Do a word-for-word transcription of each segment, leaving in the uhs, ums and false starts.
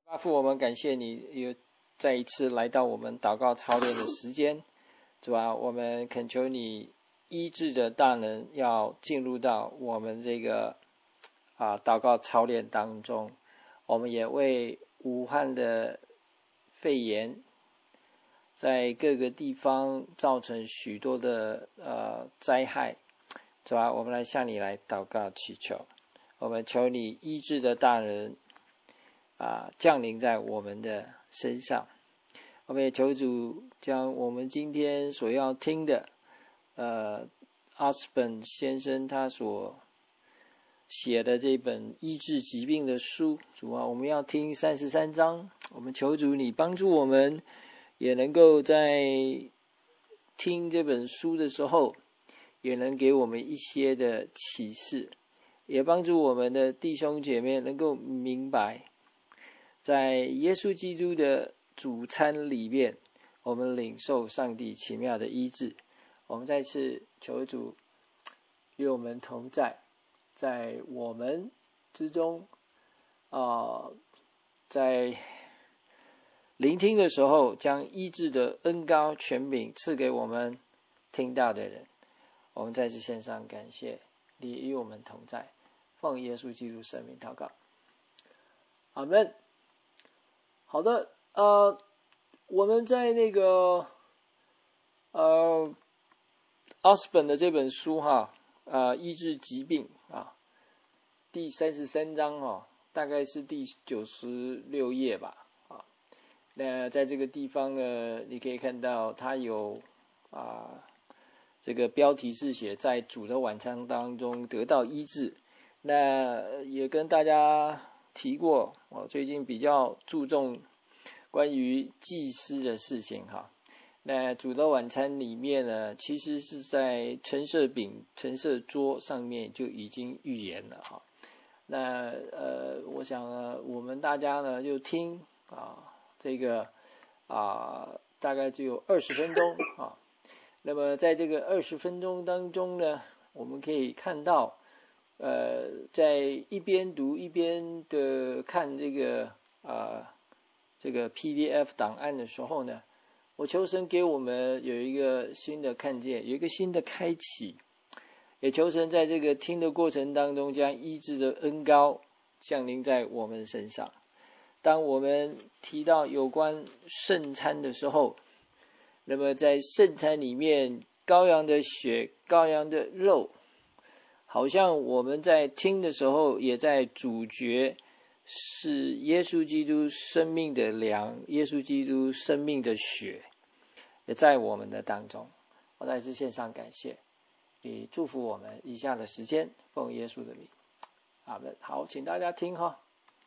阿父，我们感谢你又再一次来到我们祷告操练的时间，主啊，我们恳求你医治的大能要进入到我们这个啊祷告操练当中。我们也为武汉的肺炎在各个地方造成许多的呃灾害，主啊，我们来向你来祷告祈求，我们求你医治的大能啊，降临在我们的身上。我们也求主将我们今天所要听的呃阿斯本先生他所写的这本医治疾病的书，主啊，我们要听三十三章，我们求主你帮助我们，也能够在听这本书的时候也能给我们一些的启示，也帮助我们的弟兄姐妹能够明白，在耶稣基督的主餐里面，我们领受上帝奇妙的医治。我们再次求主与我们同在，在我们之中啊、呃，在聆听的时候，将医治的恩膏权柄赐给我们听到的人。我们再次献上感谢，你与我们同在，奉耶稣基督圣名祷告，阿们。好的，呃，我们在那个呃奥斯本的这本书哈，呃，医治疾病啊，第三十三章哈，大概是第九十六页吧啊。那在这个地方呢，你可以看到它有啊，这个标题是写在主的晚餐当中得到医治。那也跟大家提过，我最近比较注重关于祭司的事情哈。那主的晚餐里面呢，其实是在陈设饼、陈设桌上面就已经预言了哈。那呃，我想呢，我们大家呢就听啊，这个啊，大概只有二十分钟啊。那么在这个二十分钟当中呢，我们可以看到，呃，在一边读一边的看这个啊这个 P D F 档案的时候呢，我求神给我们有一个新的看见，有一个新的开启，也求神在这个听的过程当中，将医治的恩膏降临在我们身上。当我们提到有关圣餐的时候，那么在圣餐里面，羔羊的血、羔羊的肉，好像我们在听的时候，也在主角是耶稣基督生命的粮，耶稣基督生命的血，也在我们的当中。我再次献上感谢，你祝福我们以下的时间，奉耶稣的名，阿们。好，请大家听哈。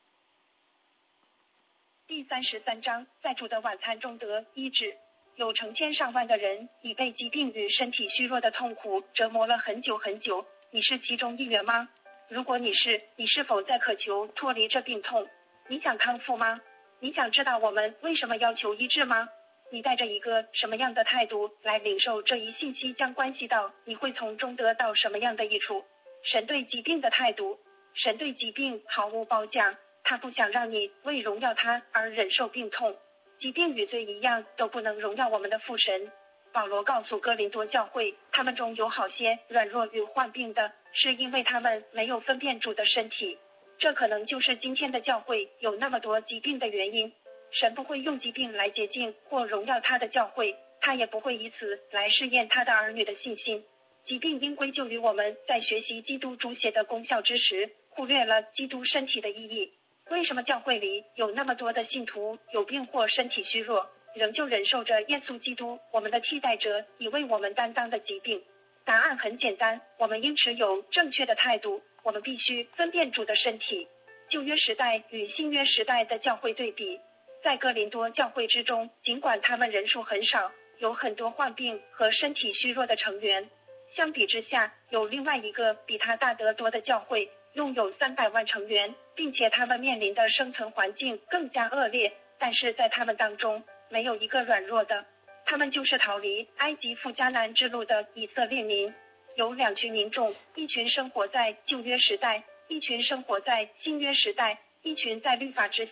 第三十三章，在主的晚餐中得医治。有成千上万的人已被疾病与身体虚弱的痛苦折磨了很久很久，你是其中一员吗？如果你是，你是否在渴求脱离这病痛？你想康复吗？你想知道我们为什么要求医治吗？你带着一个什么样的态度来领受这一信息，将关系到你会从中得到什么样的益处。神对疾病的态度，神对疾病毫无褒奖，他不想让你为荣耀他而忍受病痛。疾病与罪一样，都不能荣耀我们的父神。保罗告诉哥林多教会，他们中有好些软弱与患病的，是因为他们没有分辨主的身体。这可能就是今天的教会有那么多疾病的原因。神不会用疾病来洁净或荣耀他的教会，他也不会以此来试验他的儿女的信心。疾病应归咎于我们在学习基督主血的功效之时，忽略了基督身体的意义。为什么教会里有那么多的信徒有病或身体虚弱，仍旧忍受着耶稣基督我们的替代者已为我们担当的疾病？答案很简单，我们应持有正确的态度，我们必须分辨主的身体。旧约时代与新约时代的教会对比，在哥林多教会之中，尽管他们人数很少，有很多患病和身体虚弱的成员，相比之下，有另外一个比他大得多的教会，拥有三百万成员，并且他们面临的生存环境更加恶劣，但是在他们当中没有一个软弱的，他们就是逃离埃及赴迦南之路的以色列民。有两群民众，一群生活在旧约时代，一群生活在新约时代，一群在律法之下，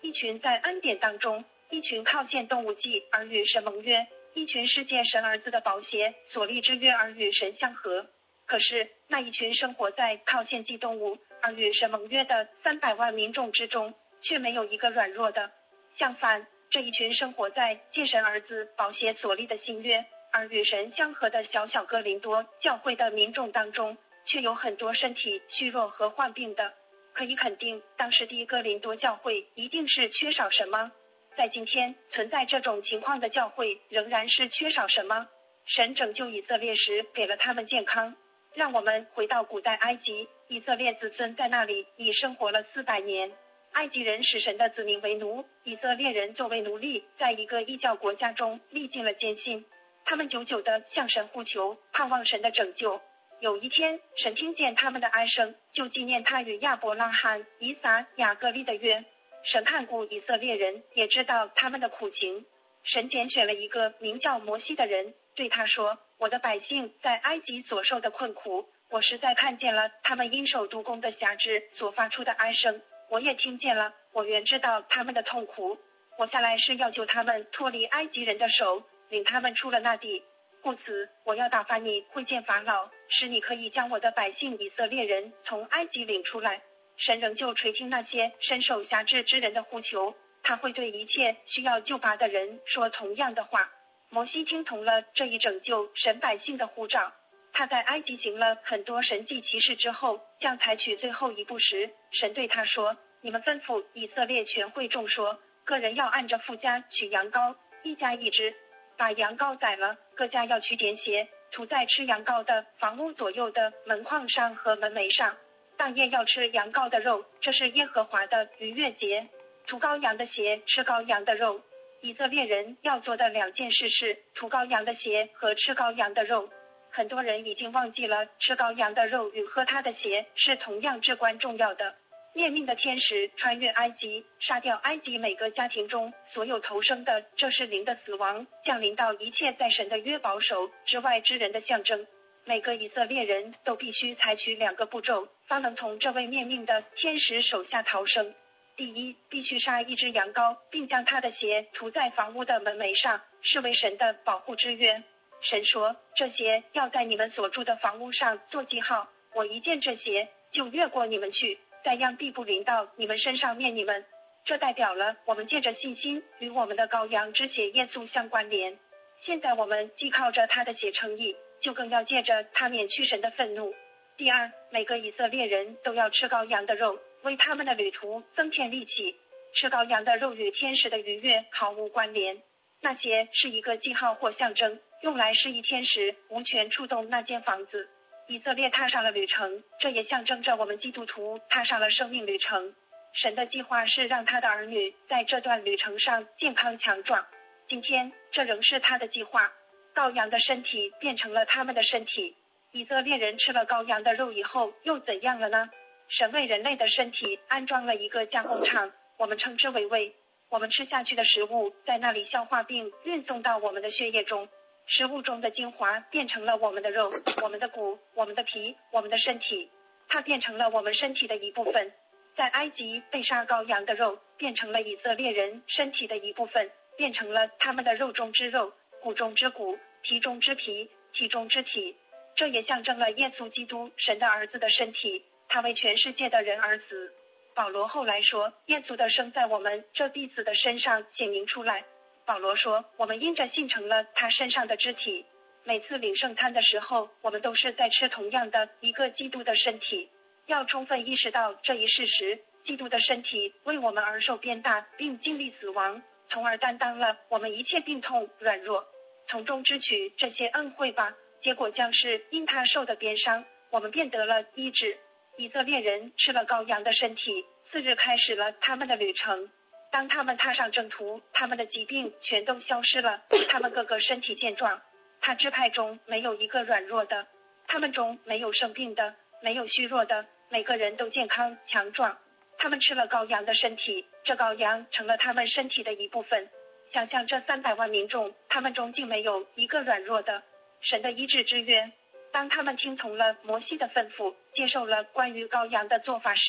一群在恩典当中，一群靠献动物祭而与神盟约，一群是借神儿子的宝血所立之约而与神相合。可是那一群生活在靠献祭动物而与神盟约的三百万民众之中，却没有一个软弱的。相反，这一群生活在借神儿子宝血所立的新约而与神相合的小小哥林多教会的民众当中，却有很多身体虚弱和患病的。可以肯定，当时第一哥林多教会一定是缺少什么。在今天存在这种情况的教会仍然是缺少什么？神拯救以色列时给了他们健康。让我们回到古代埃及，以色列子孙在那里已生活了四百年。埃及人使神的子民为奴，以色列人作为奴隶，在一个异教国家中历尽了艰辛。他们久久地向神呼求，盼望神的拯救。有一天，神听见他们的哀声，就纪念他与亚伯拉罕、以撒、雅各立的约。神看顾以色列人，也知道他们的苦情。神拣选了一个名叫摩西的人，对他说：我的百姓在埃及所受的困苦，我实在看见了他们因受督工的辖制所发出的哀声，我也听见了，我原知道他们的痛苦。我下来是要救他们脱离埃及人的手，领他们出了那地。故此，我要打发你会见法老，使你可以将我的百姓以色列人从埃及领出来。神仍旧垂听那些深受辖制之人的呼求，他会对一切需要救拔的人说同样的话。摩西听从了这一拯救神百姓的呼召。他在埃及行了很多神迹奇事之后，将采取最后一步时，神对他说：你们吩咐以色列全会众说，个人要按着父家取羊羔，一家一只，把羊羔宰了，各家要取点血，涂在吃羊羔的房屋左右的门框上和门楣上。当夜要吃羊羔的肉，这是耶和华的逾越节。涂羔羊的血，吃羔羊的肉。以色列人要做的两件事是涂羔羊的血和吃羔羊的肉。很多人已经忘记了吃羔羊的肉与喝他的血是同样至关重要的。灭命的天使穿越埃及，杀掉埃及每个家庭中所有投生的，这是灵的死亡，降临到一切在神的约保守之外之人的象征。每个以色列人都必须采取两个步骤，方能从这位灭命的天使手下逃生。第一，必须杀一只羊羔，并将他的血涂在房屋的门楣上，是为神的保护之约。神说，这些要在你们所住的房屋上做记号，我一见这些，就越过你们去，再让必不临到你们身上灭你们。这代表了我们借着信心与我们的羔羊之血耶稣相关联。现在我们既靠着他的血称义，就更要借着他免去神的愤怒。第二，每个以色列人都要吃羔羊的肉，为他们的旅途增添力气。吃羔羊的肉与天使的逾越毫无关联，那些是一个记号或象征，用来示意天使无权触动那间房子。以色列踏上了旅程，这也象征着我们基督徒踏上了生命旅程。神的计划是让他的儿女在这段旅程上健康强壮。今天，这仍是他的计划。羔羊的身体变成了他们的身体。以色列人吃了羔羊的肉以后，又怎样了呢？神为人类的身体安装了一个加工厂，我们称之为胃。我们吃下去的食物在那里消化并运送到我们的血液中，食物中的精华变成了我们的肉、我们的骨、我们的皮、我们的身体，它变成了我们身体的一部分。在埃及被杀羔羊的肉变成了以色列人身体的一部分，变成了他们的肉中之肉、骨中之骨、皮中之皮、体中之体。这也象征了耶稣基督神的儿子的身体，他为全世界的人而死。保罗后来说，耶稣的生在我们这必死的身上显明出来。保罗说，我们因着信成了他身上的肢体。每次领圣餐的时候，我们都是在吃同样的一个基督的身体。要充分意识到这一事实，基督的身体为我们而受鞭打并经历死亡，从而担当了我们一切病痛软弱，从中支取这些恩惠吧。结果将是因他受的鞭伤，我们便得了医治。以色列人吃了羔羊的身体，次日开始了他们的旅程。当他们踏上征途，他们的疾病全都消失了，他们个个身体健壮。他支派中没有一个软弱的，他们中没有生病的，没有虚弱的，每个人都健康强壮。他们吃了羔羊的身体，这羔羊成了他们身体的一部分。想象这三百万民众，他们中竟没有一个软弱的。神的医治之约，当他们听从了摩西的吩咐，接受了关于羔羊的做法时，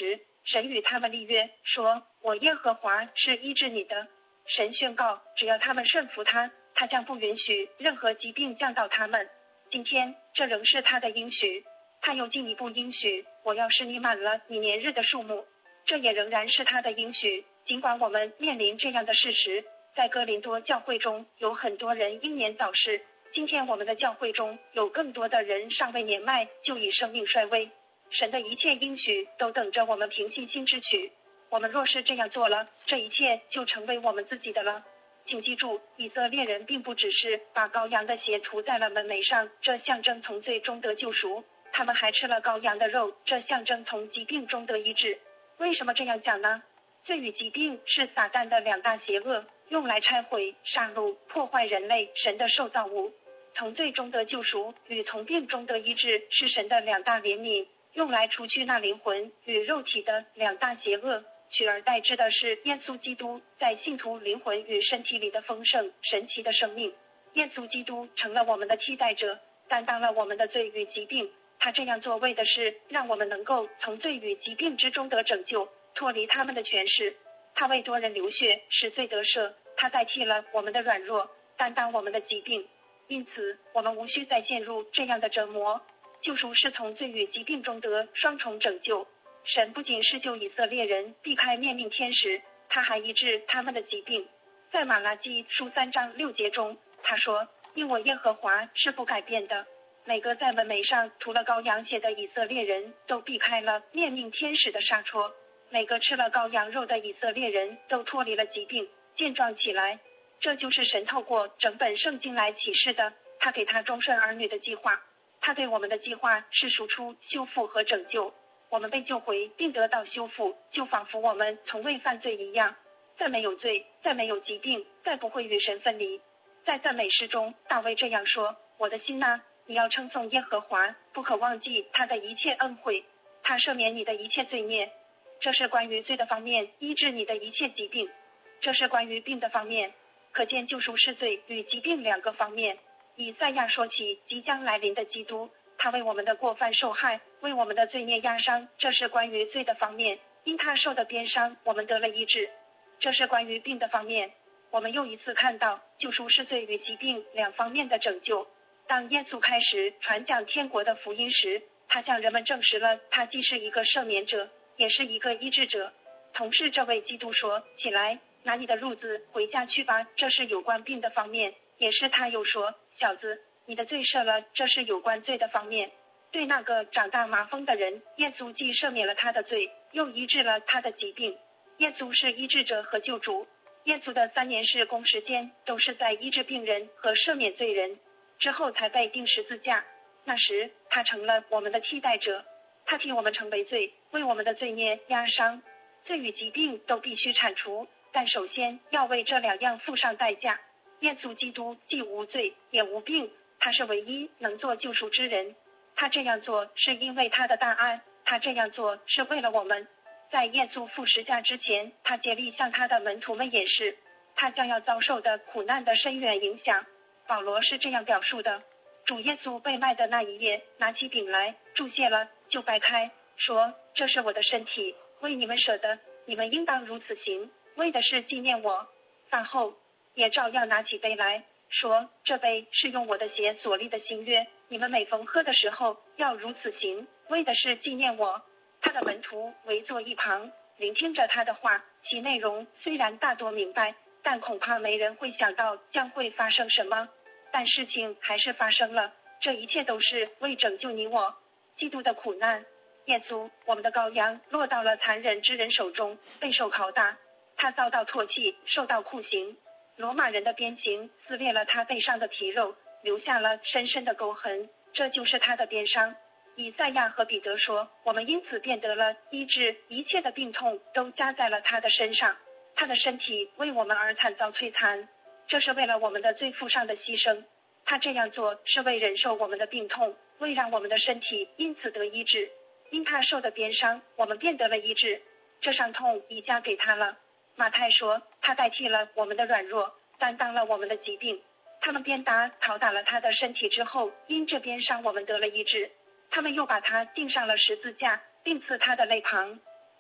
神与他们立约，说，我耶和华是医治你的。神宣告，只要他们顺服他，他将不允许任何疾病降到他们。今天，这仍是他的应许。他又进一步应许，我要使你满了你年日的数目。这也仍然是他的应许。尽管我们面临这样的事实，在哥林多教会中有很多人英年早逝，今天我们的教会中有更多的人尚未年迈就已生命衰微。神的一切应许都等着我们凭信心支取。我们若是这样做了，这一切就成为我们自己的了。请记住，以色列人并不只是把羔羊的血涂在了门楣上，这象征从罪中得救赎，他们还吃了羔羊的肉，这象征从疾病中得医治。为什么这样讲呢？罪与疾病是撒旦的两大邪恶，用来拆毁、杀戮、破坏人类神的受造物。从罪中得救赎与从病中得医治是神的两大怜悯，用来除去那灵魂与肉体的两大邪恶，取而代之的是耶稣基督在信徒灵魂与身体里的丰盛神奇的生命。耶稣基督成了我们的替代者，担当了我们的罪与疾病。他这样做为的是让我们能够从罪与疾病之中得拯救，脱离他们的权势。他为多人流血，使罪得赦，他代替了我们的软弱，担当我们的疾病。因此我们无需再陷入这样的折磨。救赎是从罪与疾病中得双重拯救。神不仅是救以色列人避开灭命天使，他还医治他们的疾病。在马拉基书三章六节中，他说，因我耶和华是不改变的。每个在门楣上涂了羔羊血的以色列人都避开了灭命天使的杀戳，每个吃了羔羊肉的以色列人都脱离了疾病，健壮起来。这就是神透过整本圣经来启示的，他给他忠顺儿女的计划。他对我们的计划是输出、修复和拯救。我们被救回并得到修复，就仿佛我们从未犯罪一样。再没有罪，再没有疾病，再不会与神分离。在赞美诗中，大卫这样说，我的心哪，你要称颂耶和华，不可忘记他的一切恩惠，他赦免你的一切罪孽。这是关于罪的方面，医治你的一切疾病。这是关于病的方面，可见救赎是罪与疾病两个方面。以赛亚说起即将来临的基督，他为我们的过犯受害，为我们的罪孽压伤，这是关于罪的方面。因他受的鞭伤，我们得了医治。这是关于病的方面。我们又一次看到救赎是罪与疾病两方面的拯救。当耶稣开始传讲天国的福音时，他向人们证实了他既是一个赦免者，也是一个医治者。同是这位基督说，起来，拿你的褥子回家去吧，这是有关病的方面。也是他又说，小子，你的罪赦了，这是有关罪的方面。对那个长大麻风的人，耶稣既赦免了他的罪，又医治了他的疾病。耶稣是医治者和救主。耶稣的三年事工时间都是在医治病人和赦免罪人，之后才被钉十字架。那时他成了我们的替代者，他替我们成为罪，为我们的罪孽压伤。罪与疾病都必须铲除，但首先要为这两样付上代价。耶稣基督既无罪也无病，他是唯一能做救赎之人。他这样做是因为他的大爱，他这样做是为了我们。在耶稣赴十架之前，他竭力向他的门徒们演示他将要遭受的苦难的深远影响。保罗是这样表述的，主耶稣被卖的那一夜，拿起饼来，注谢了，就掰开，说，这是我的身体，为你们舍的，你们应当如此行，为的是纪念我。饭后也照样拿起杯来，说，这杯是用我的血所立的新约，你们每逢喝的时候要如此行，为的是纪念我。他的门徒围坐一旁，聆听着他的话，其内容虽然大多明白，但恐怕没人会想到将会发生什么。但事情还是发生了，这一切都是为拯救你我。基督的苦难，耶稣，我们的羔羊，落到了残忍之人手中，备受拷打，他遭到唾弃，受到酷刑。罗马人的鞭刑撕裂了他背上的皮肉，留下了深深的沟痕，这就是他的鞭伤。以赛亚和彼得说，我们因此便得了医治，一切的病痛都加在了他的身上，他的身体为我们而惨遭摧残，这是为了我们的罪付上的牺牲。他这样做是为忍受我们的病痛，为让我们的身体因此得医治。因他受的鞭伤，我们便得了医治，这伤痛已加给他了。马太说，他代替了我们的软弱，担当了我们的疾病。他们鞭打拷打了他的身体之后，因这鞭伤我们得了医治。他们又把他钉上了十字架，并刺他的肋旁。他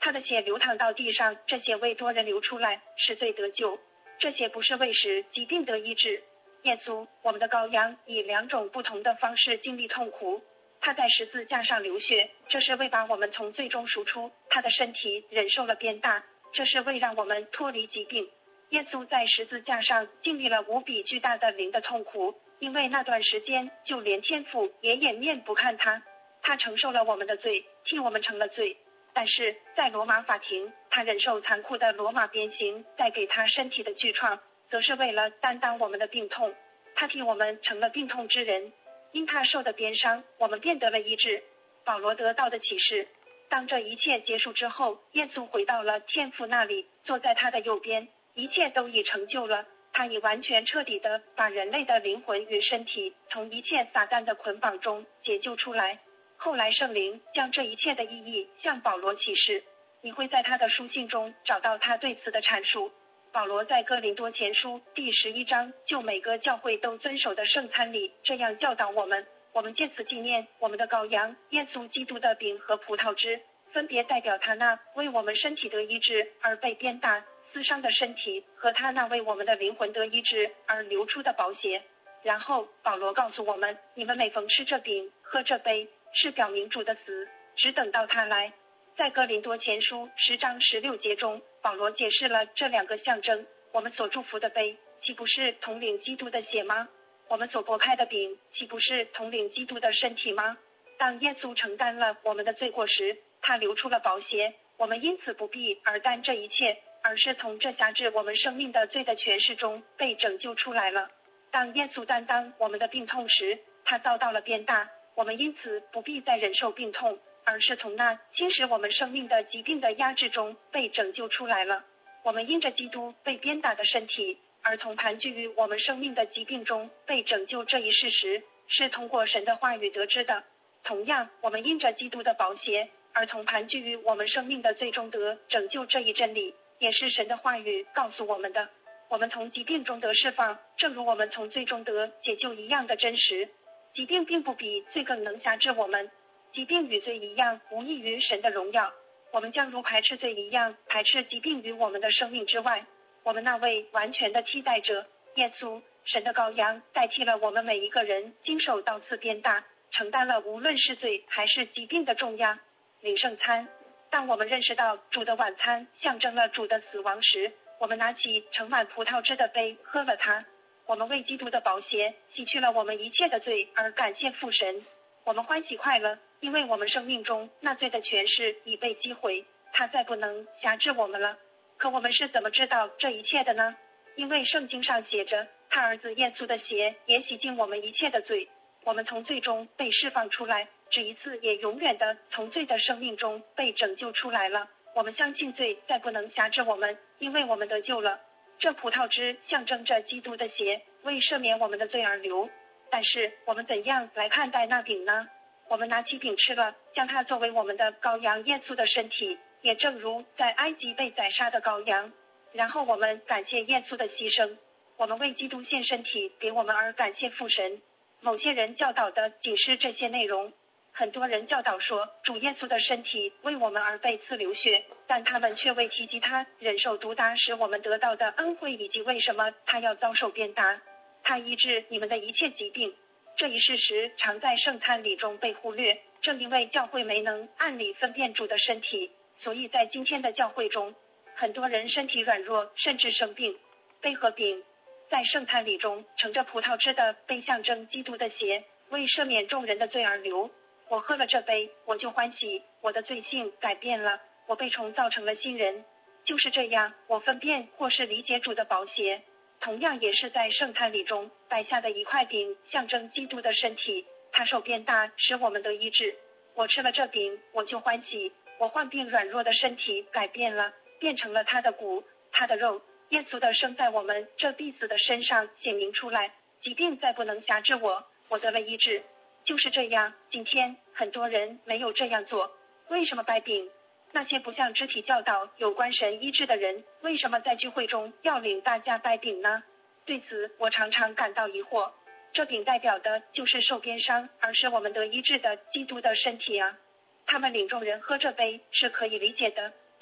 他的血流淌到地上，这血为多人流出来，使罪得救。这血不是为使疾病得医治。耶稣，我们的羔羊，以两种不同的方式经历痛苦。他在十字架上流血，这是为把我们从罪中赎出；他的身体忍受了鞭打，这是为让我们脱离疾病。耶稣在十字架上经历了无比巨大的灵的痛苦，因为那段时间就连天父也掩面不看他。他承受了我们的罪，替我们成了罪。但是在罗马法庭，他忍受残酷的罗马鞭刑，带给他身体的巨创，则是为了担当我们的病痛。他替我们成了病痛之人，因他受的鞭伤，我们便得了医治。保罗得到的启示，当这一切结束之后，耶稣回到了天父那里，坐在他的右边，一切都已成就了。他已完全彻底的把人类的灵魂与身体从一切撒旦的捆绑中解救出来。后来圣灵将这一切的意义向保罗启示，你会在他的书信中找到他对此的阐述。保罗在哥林多前书第十一章就每个教会都遵守的圣餐里这样教导我们，我们借此纪念我们的羔羊耶稣基督的饼和葡萄汁，分别代表他那为我们身体得医治而被鞭打撕伤的身体，和他那为我们的灵魂得医治而流出的宝血。然后保罗告诉我们，你们每逢吃这饼喝这杯，是表明主的死，只等到他来。在哥林多前书十章十六节中，保罗解释了这两个象征。我们所祝福的杯，岂不是统领基督的血吗？我们所擘开的饼，岂不是统领基督的身体吗？当耶稣承担了我们的罪过时，他流出了宝血，我们因此不必而担这一切，而是从这辖制我们生命的罪的权势中被拯救出来了。当耶稣担当我们的病痛时，他遭到了鞭打，我们因此不必再忍受病痛，而是从那侵蚀我们生命的疾病的压制中被拯救出来了。我们因着基督被鞭打的身体，而从盘踞于我们生命的疾病中被拯救这一事实，是通过神的话语得知的。同样，我们因着基督的宝血，而从盘踞于我们生命的罪中得拯救这一真理，也是神的话语告诉我们的。我们从疾病中得释放，正如我们从罪中得解救一样的真实。疾病并不比罪更能辖制我们，疾病与罪一样无异于神的荣耀。我们将如排斥罪一样排斥疾病于我们的生命之外。我们那位完全的替代者耶稣，神的羔羊，代替了我们每一个人经受刀刺鞭打，承担了无论是罪还是疾病的重压。领圣餐，当我们认识到主的晚餐象征了主的死亡时，我们拿起盛满葡萄汁的杯喝了它。我们为基督的宝血洗去了我们一切的罪而感谢父神。我们欢喜快乐，因为我们生命中那罪的权势已被击毁，它再不能辖制我们了。可我们是怎么知道这一切的呢？因为圣经上写着，他儿子耶稣的血也洗净我们一切的罪。我们从罪中被释放出来，这一次也永远的从罪的生命中被拯救出来了。我们相信罪再不能辖制我们，因为我们得救了。这葡萄汁象征着基督的血为赦免我们的罪而流。但是我们怎样来看待那饼呢？我们拿起饼吃了，将它作为我们的羔羊耶稣的身体，也正如在埃及被宰杀的羔羊。然后我们感谢耶稣的牺牲，我们为基督献身体给我们而感谢父神。某些人教导的仅是这些内容。很多人教导说，主耶稣的身体为我们而被刺流血，但他们却未提及他忍受毒打使我们得到的恩惠，以及为什么他要遭受鞭打。他医治你们的一切疾病。这一事实常在圣餐礼中被忽略，正因为教会没能按理分辨主的身体，所以在今天的教会中，很多人身体软弱，甚至生病。杯和饼在圣餐礼中盛着葡萄汁的杯象征基督的血，为赦免众人的罪而流。我喝了这杯，我就欢喜，我的罪性改变了，我被重造成了新人。就是这样，我分辨或是理解主的宝血。同样也是在圣餐礼中摆下的一块饼，象征基督的身体，他受鞭打使我们得医治。我吃了这饼，我就欢喜，我患病软弱的身体改变了，变成了他的骨，他的肉。耶稣的生在我们这必死的身上显明出来，疾病再不能辖制我，我得了医治。就是这样，今天很多人没有这样做。为什么摆饼？那些不向肢体教导有关神医治的人，为什么在聚会中要领大家摆饼呢？对此我常常感到疑惑。这饼代表的就是受鞭伤而使我们得医治的基督的身体啊。他们领众人喝这杯是可以理解的，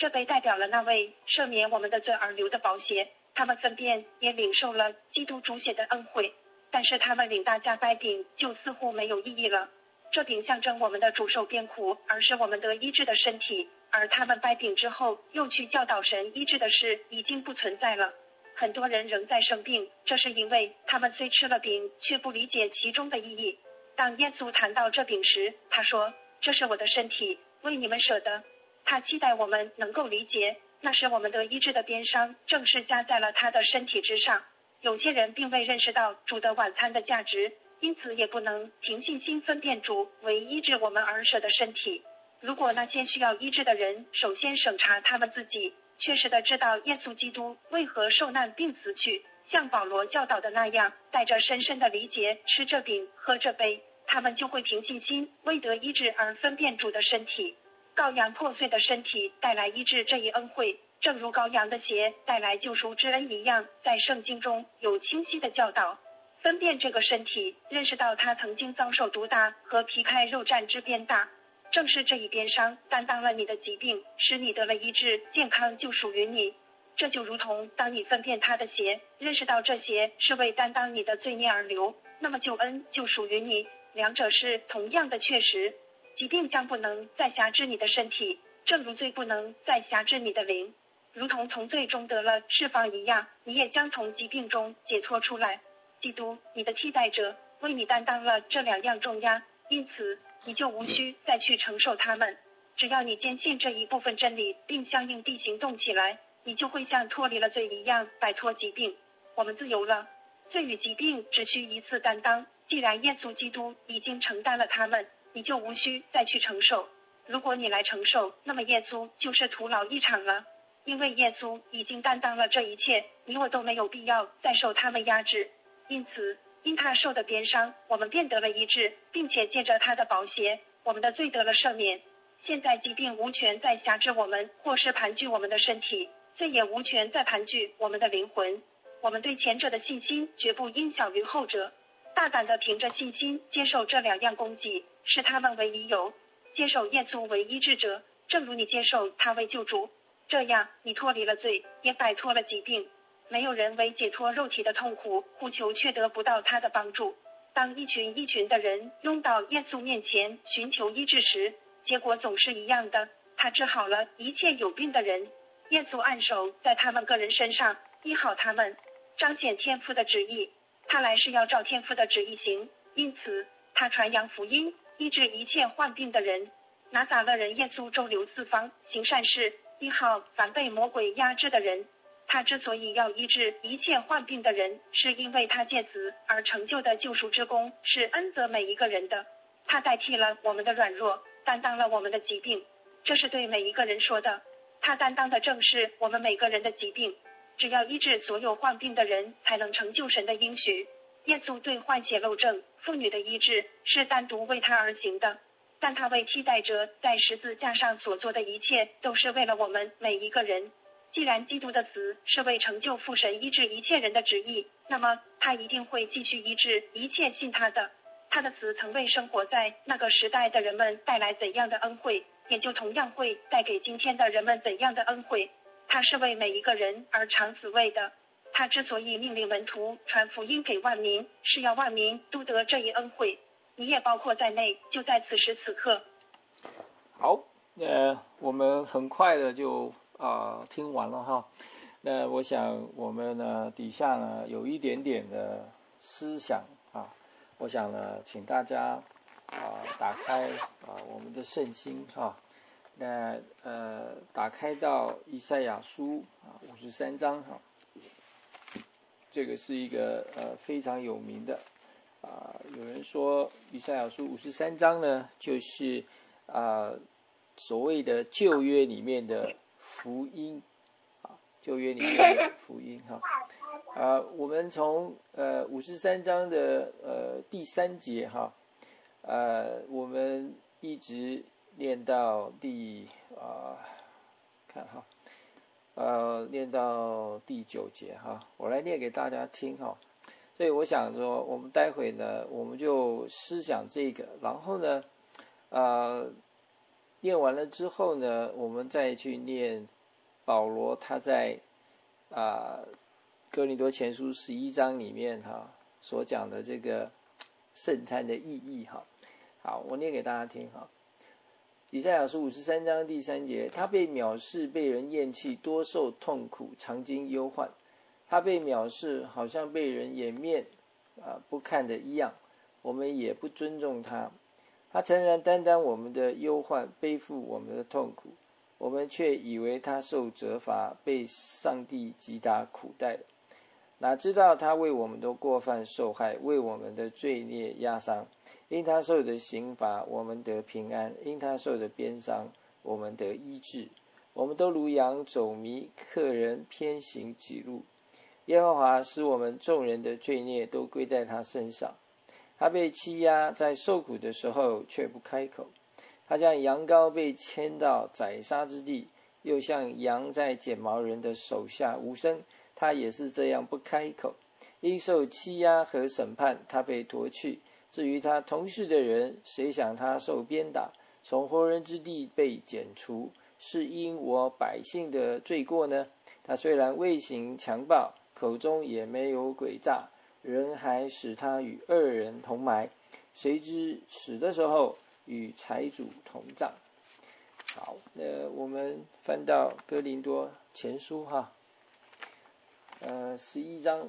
这杯代表了那位赦免我们的罪而流的宝血，他们分辨也领受了基督主血的恩惠，但是他们领大家掰饼就似乎没有意义了。这饼象征我们的主受鞭苦而是我们得医治的身体，而他们掰饼之后又去教导神医治的事已经不存在了。很多人仍在生病，这是因为他们虽吃了饼却不理解其中的意义。当耶稣谈到这饼时，他说，这是我的身体，为你们舍的。他期待我们能够理解，那是我们得医治的鞭伤正是加在了他的身体之上。有些人并未认识到主的晚餐的价值，因此也不能凭信心分辨主为医治我们而舍的身体。如果那些需要医治的人首先审查他们自己，确实的知道耶稣基督为何受难并死去，像保罗教导的那样，带着深深的理解吃这饼喝这杯，他们就会凭信心为得医治而分辨主的身体。羔羊破碎的身体带来医治这一恩惠，正如羔羊的血带来救赎之恩一样，在圣经中有清晰的教导。分辨这个身体，认识到他曾经遭受毒打和皮开肉绽之鞭打，正是这一鞭伤担当了你的疾病，使你得了医治，健康就属于你。这就如同当你分辨他的血，认识到这血是为担当你的罪孽而流，那么救恩就属于你，两者是同样的确实。疾病将不能再辖制你的身体，正如罪不能再辖制你的灵。如同从罪中得了释放一样，你也将从疾病中解脱出来。基督，你的替代者，为你担当了这两样重压，因此你就无需再去承受它们。只要你坚信这一部分真理并相应地行动起来，你就会像脱离了罪一样摆脱疾病。我们自由了，罪与疾病只需一次担当，既然耶稣基督已经承担了它们，你就无需再去承受。如果你来承受，那么耶稣就是徒劳一场了。因为耶稣已经担当了这一切，你我都没有必要再受他们压制。因此，因他受的鞭伤，我们便得了医治，并且借着他的宝血，我们的罪得了赦免。现在疾病无权再辖制我们，或是盘踞我们的身体，罪也无权再盘踞我们的灵魂。我们对前者的信心绝不应小于后者，大胆地凭着信心接受这两样供给，视他们为已有，接受耶稣为医治者，正如你接受他为救主。这样，你脱离了罪，也摆脱了疾病。没有人为解脱肉体的痛苦呼求，却得不到他的帮助。当一群一群的人拥到耶稣面前寻求医治时，结果总是一样的，他治好了一切有病的人。耶稣按手在他们个人身上，医好他们，彰显天父的旨意。他来是要照天父的旨意行，因此他传扬福音，医治一切患病的人。拿撒勒人耶稣周流四方，行善事，医好凡被魔鬼压制的人。他之所以要医治一切患病的人，是因为他借此而成就的救赎之功是恩泽每一个人的。他代替了我们的软弱，担当了我们的疾病，这是对每一个人说的。他担当的正是我们每个人的疾病。只要医治所有患病的人，才能成就神的应许。耶稣对患血漏症妇女的医治是单独为他而行的，但他为替代者在十字架上所做的一切，都是为了我们每一个人。既然基督的死是为成就父神医治一切人的旨意，那么他一定会继续医治一切信他的。他的死曾为生活在那个时代的人们带来怎样的恩惠，也就同样会带给今天的人们怎样的恩惠。他是为每一个人而常死为的。他之所以命令门徒传福音给万民，是要万民都得这一恩惠，你也包括在内，就在此时此刻。 好，呃，我们很快的就啊、呃、听完了哈。那我想我们呢底下呢有一点点的思想啊，我想呢请大家啊打开啊我们的圣经哈。那呃打开到以赛亚书啊五十三章哈，这个是一个呃非常有名的啊、呃，有人说以赛亚书五十三章呢就是啊、呃、所谓的旧约里面的福音啊，旧约里面的福音哈啊、呃，我们从呃五十三章的呃第三节哈呃我们一直念到第啊、呃，看哈，呃，念到第九节哈，我来念给大家听哈。所以我想说，我们待会呢，我们就思想这个，然后呢，呃，念完了之后呢，我们再去念保罗他在啊哥林多前书十一章里面哈所讲的这个圣餐的意义哈。好，我念给大家听哈。以赛亚书五十三章第三节，他被藐视，被人厌弃，多受痛苦，常经忧患。他被藐视，好像被人掩面啊不看的一样，我们也不尊重他。他诚然担当我们的忧患，背负我们的痛苦，我们却以为他受责罚，被上帝击打苦待了。哪知道他为我们的过犯受害，为我们的罪孽压伤。因他受的刑罚，我们得平安；因他受的鞭伤，我们得医治。我们都如羊走迷，客人偏行己路。耶和华使我们众人的罪孽都归在他身上。他被欺压，在受苦的时候却不开口。他像羊羔被牵到宰杀之地，又像羊在剪毛人的手下无声，他也是这样不开口。因受欺压和审判，他被夺去。至于他同事的人，谁想他受鞭打，从活人之地被剪除，是因我百姓的罪过呢？他虽然未行强暴，口中也没有诡诈，人还使他与恶人同埋，谁知死的时候与财主同葬。好，那我们翻到哥林多前书哈，呃，十一章。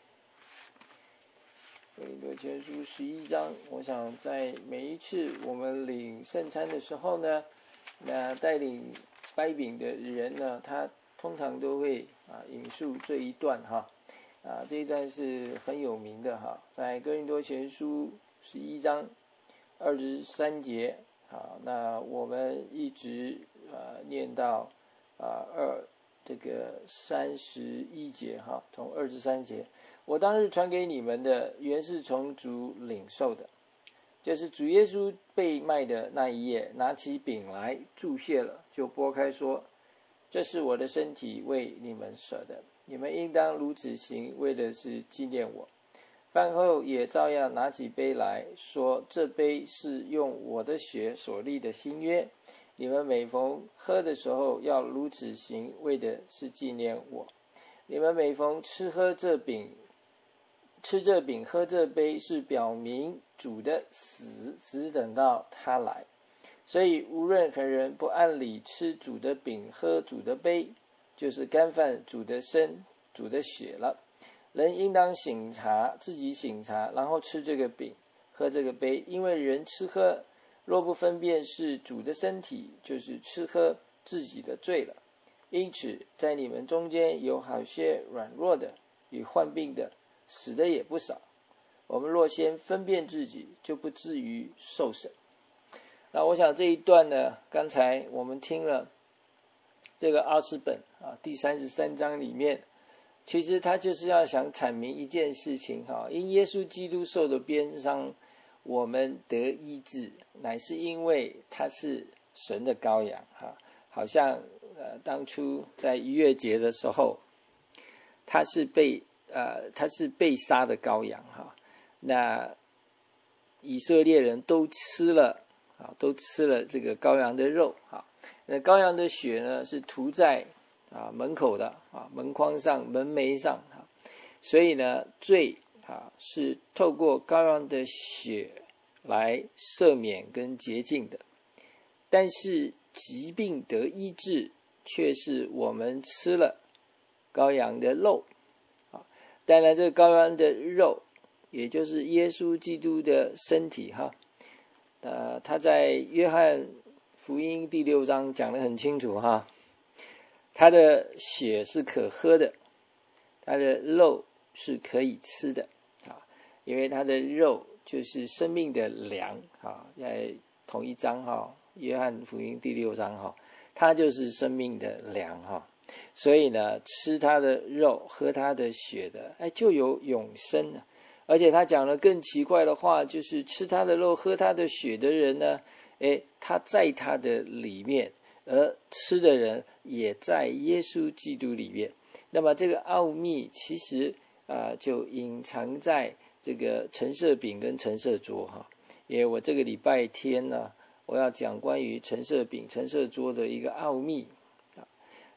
哥林多前书十一章，我想在每一次我们领圣餐的时候呢，那带领掰饼的人呢，他通常都会啊引述这一段哈，啊这一段是很有名的哈，在哥林多前书十一章二十三节，好，那我们一直啊念到啊二这个三十一节哈，从二十三节。我当日传给你们的，原是从主领受的，就是主耶稣被卖的那一夜，拿起饼来，祝谢了，就拨开说：“这是我的身体，为你们舍的，你们应当如此行，为的是纪念我。”饭后也照样拿起杯来说：“这杯是用我的血所立的新约，你们每逢喝的时候，要如此行，为的是纪念我。你们每逢吃喝这饼。”吃这饼喝这杯，是表明主的死，只等到他来。所以无论何人不按理吃主的饼喝主的杯，就是干犯主的身主的血了。人应当省察自己省察，然后吃这个饼喝这个杯，因为人吃喝若不分辨是主的身体，就是吃喝自己的罪了。因此在你们中间有好些软弱的与患病的，死的也不少。我们若先分辨自己，就不至于受审。那我想这一段呢，刚才我们听了这个奥斯本啊第三十三章里面，其实他就是要想阐明一件事情哈，因耶稣基督受的鞭伤，我们得医治，乃是因为他是神的羔羊哈。好像呃当初在逾越节的时候，他是被呃，他是被杀的羔羊哈，那以色列人都吃了啊，都吃了这个羔羊的肉哈。那羔羊的血呢，是涂在啊门口的啊门框上、门楣上哈，所以呢，罪啊是透过羔羊的血来赦免跟洁净的，但是疾病得医治，却是我们吃了羔羊的肉。当然这个羔羊的肉也就是耶稣基督的身体哈，呃，他在约翰福音第六章讲得很清楚哈，他的血是可喝的，他的肉是可以吃的啊，因为他的肉就是生命的粮啊，在同一章哈，约翰福音第六章哈，他就是生命的粮哈。所以呢，吃他的肉喝他的血的，哎，就有永生了。而且他讲了更奇怪的话，就是吃他的肉喝他的血的人呢，哎，他在他的里面，而吃的人也在耶稣基督里面。那么这个奥秘其实啊、呃，就隐藏在这个陈设饼跟陈设桌哈。因为我这个礼拜天呢，我要讲关于陈设饼陈设桌的一个奥秘。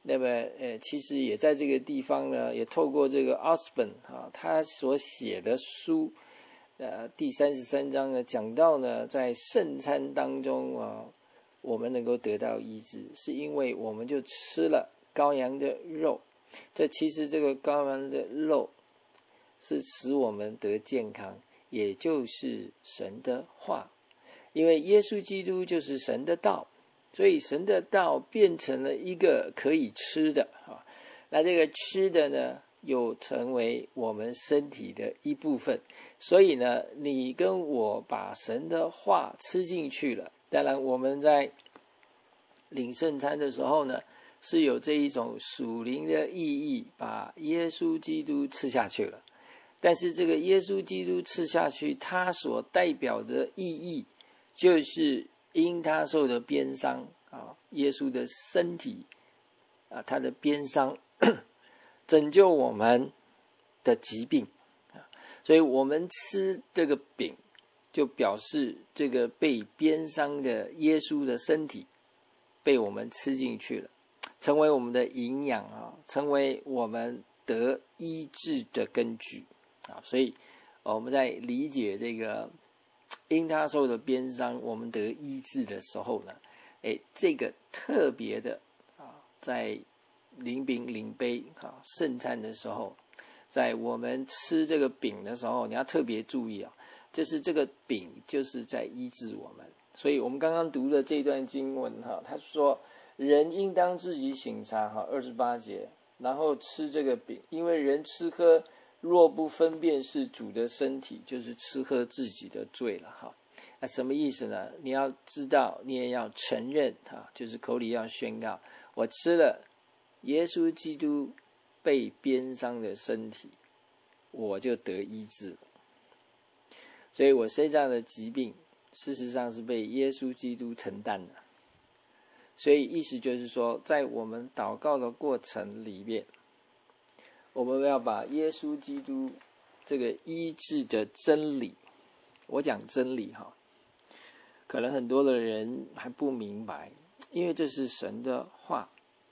那么呃，其实也在这个地方呢，也透过这个 Osborn 啊，他所写的书，呃，第三十三章呢，讲到呢，在圣餐当中啊，我们能够得到医治，是因为我们就吃了羔羊的肉。这其实这个羔羊的肉是使我们得健康，也就是神的话，因为耶稣基督就是神的道。所以神的道变成了一个可以吃的啊，那这个吃的呢，又成为我们身体的一部分。所以呢，你跟我把神的话吃进去了，当然我们在领圣餐的时候呢，是有这一种属灵的意义，把耶稣基督吃下去了。但是这个耶稣基督吃下去，它所代表的意义就是因他受的鞭伤啊，耶稣的身体啊，他的鞭伤拯救我们的疾病啊，所以我们吃这个饼，就表示这个被鞭伤的耶稣的身体被我们吃进去了，成为我们的营养啊，成为我们得医治的根据啊。所以我们在理解这个因他受的鞭伤我们得医治的时候呢，哎，这个特别的啊，在领饼领杯啊圣餐的时候，在我们吃这个饼的时候，你要特别注意啊，就是这个饼就是在医治我们。所以我们刚刚读的这段经文哈，他说人应当自己省察哈，二十八节，然后吃这个饼，因为人吃喝若不分辨是主的身体，就是吃喝自己的罪了哈。那什么意思呢？你要知道，你也要承认哈，就是口里要宣告，我吃了耶稣基督被鞭伤的身体，我就得医治了。所以我身上的疾病事实上是被耶稣基督承担的。所以意思就是说，在我们祷告的过程里面，我们要把耶稣基督这个医治的真理，我讲真理哈，可能很多的人还不明白，因为这是神的话，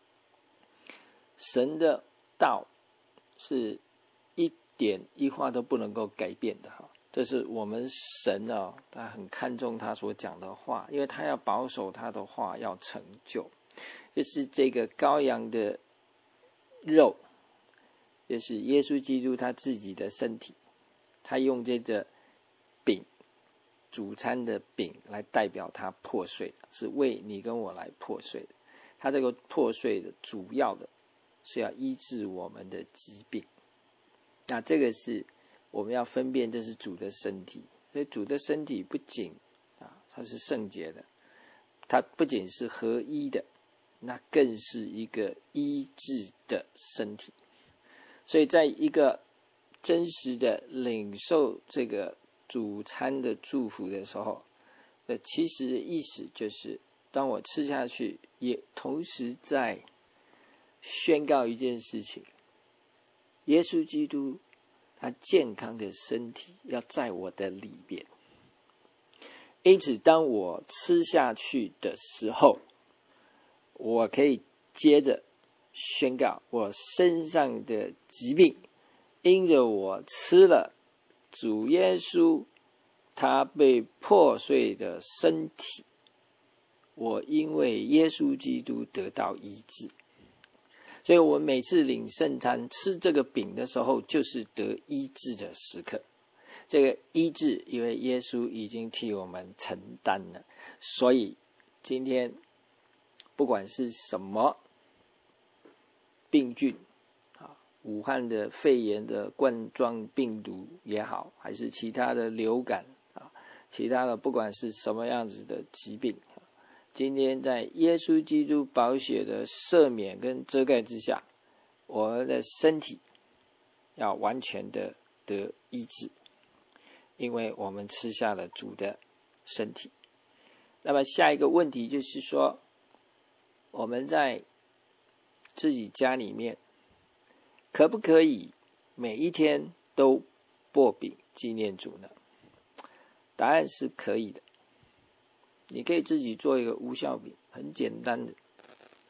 神的道是一点一画都不能够改变的哈。这是我们神啊，他很看重他所讲的话，因为他要保守他的话要成就。就是这个羔羊的肉，就是耶稣基督他自己的身体，他用这个饼，主餐的饼来代表他破碎的，是为你跟我来破碎的。他这个破碎的主要的是要医治我们的疾病。那这个是我们要分辨，这是主的身体。所以主的身体不仅啊，它是圣洁的，它不仅是合一的，那更是一个医治的身体。所以在一个真实的领受这个主餐的祝福的时候，呃，其实的意思就是，当我吃下去，也同时在宣告一件事情：耶稣基督他健康的身体要在我的里边。因此当我吃下去的时候，我可以接着宣告，我身上的疾病因着我吃了主耶稣他被破碎的身体，我因为耶稣基督得到医治。所以我们每次领圣餐吃这个饼的时候，就是得医治的时刻。这个医治因为耶稣已经替我们承担了，所以今天不管是什么病菌啊，武汉的肺炎的冠状病毒也好，还是其他的流感啊，其他的不管是什么样子的疾病，今天在耶稣基督宝血的赦免跟遮盖之下，我们的身体要完全的得医治，因为我们吃下了主的身体。那么下一个问题就是说，我们在自己家里面可不可以每一天都擘饼纪念主呢？答案是可以的。你可以自己做一个无酵饼，很简单的，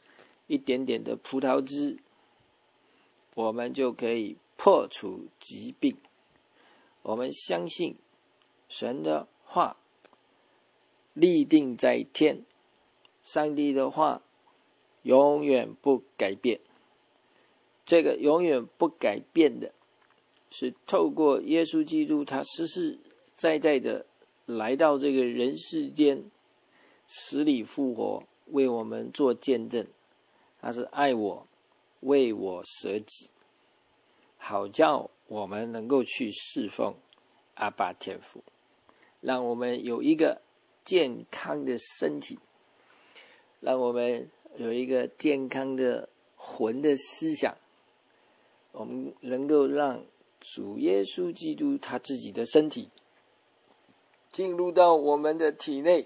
一点点的葡萄汁，我们就可以破除疾病。我们相信神的话立定在天，上帝的话永远不改变。这个永远不改变的，是透过耶稣基督，他实实在在的来到这个人世间，死里复活，为我们做见证。他是爱我，为我舍己，好叫我们能够去侍奉阿爸天父，让我们有一个健康的身体，让我们有一个健康的魂的思想，我们能够让主耶稣基督他自己的身体进入到我们的体内，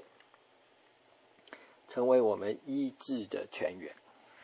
成为我们医治的泉源。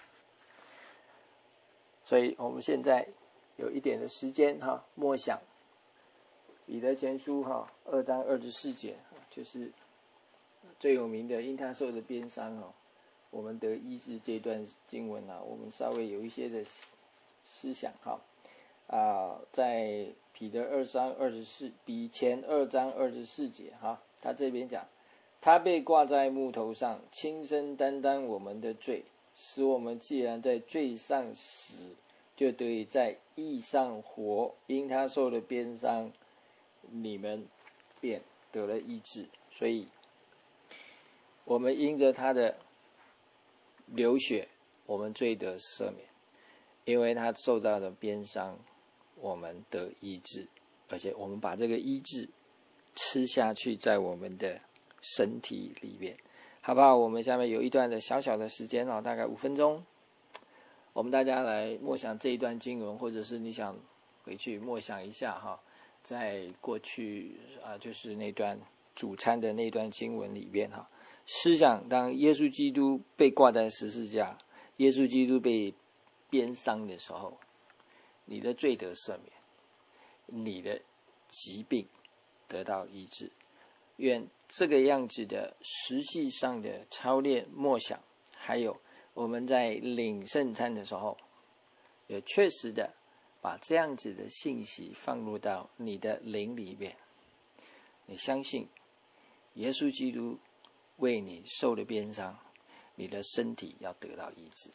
所以我们现在有一点的时间哈，默想彼得前书哈二章二十四节，就是最有名的因他受的鞭伤哦，我们得医治这段经文啊，我们稍微有一些的思想哈啊，在彼得二章二十四比前二章二十四节哈，他这边讲，他被挂在木头上，亲身担当我们的罪，使我们既然在罪上死，就得以在义上活。因他受了鞭伤，你们便得了医治。所以我们因着他的流血，我们罪得赦免，因为他受到的鞭伤，我们得医治，而且我们把这个医治吃下去，在我们的身体里面，好不好？我们下面有一段的小小的时间哦，大概五分钟，我们大家来默想这一段经文，或者是你想回去默想一下哈，在过去啊，就是那段主餐的那段经文里边哈，思想当耶稣基督被挂在十字架，耶稣基督被鞭伤的时候，你的罪得赦免，你的疾病得到医治。愿这个样子的实际上的操练默想，还有我们在领圣餐的时候，也确实的把这样子的信息放入到你的灵里面。你相信耶稣基督为你受了鞭伤，你的身体要得到医治。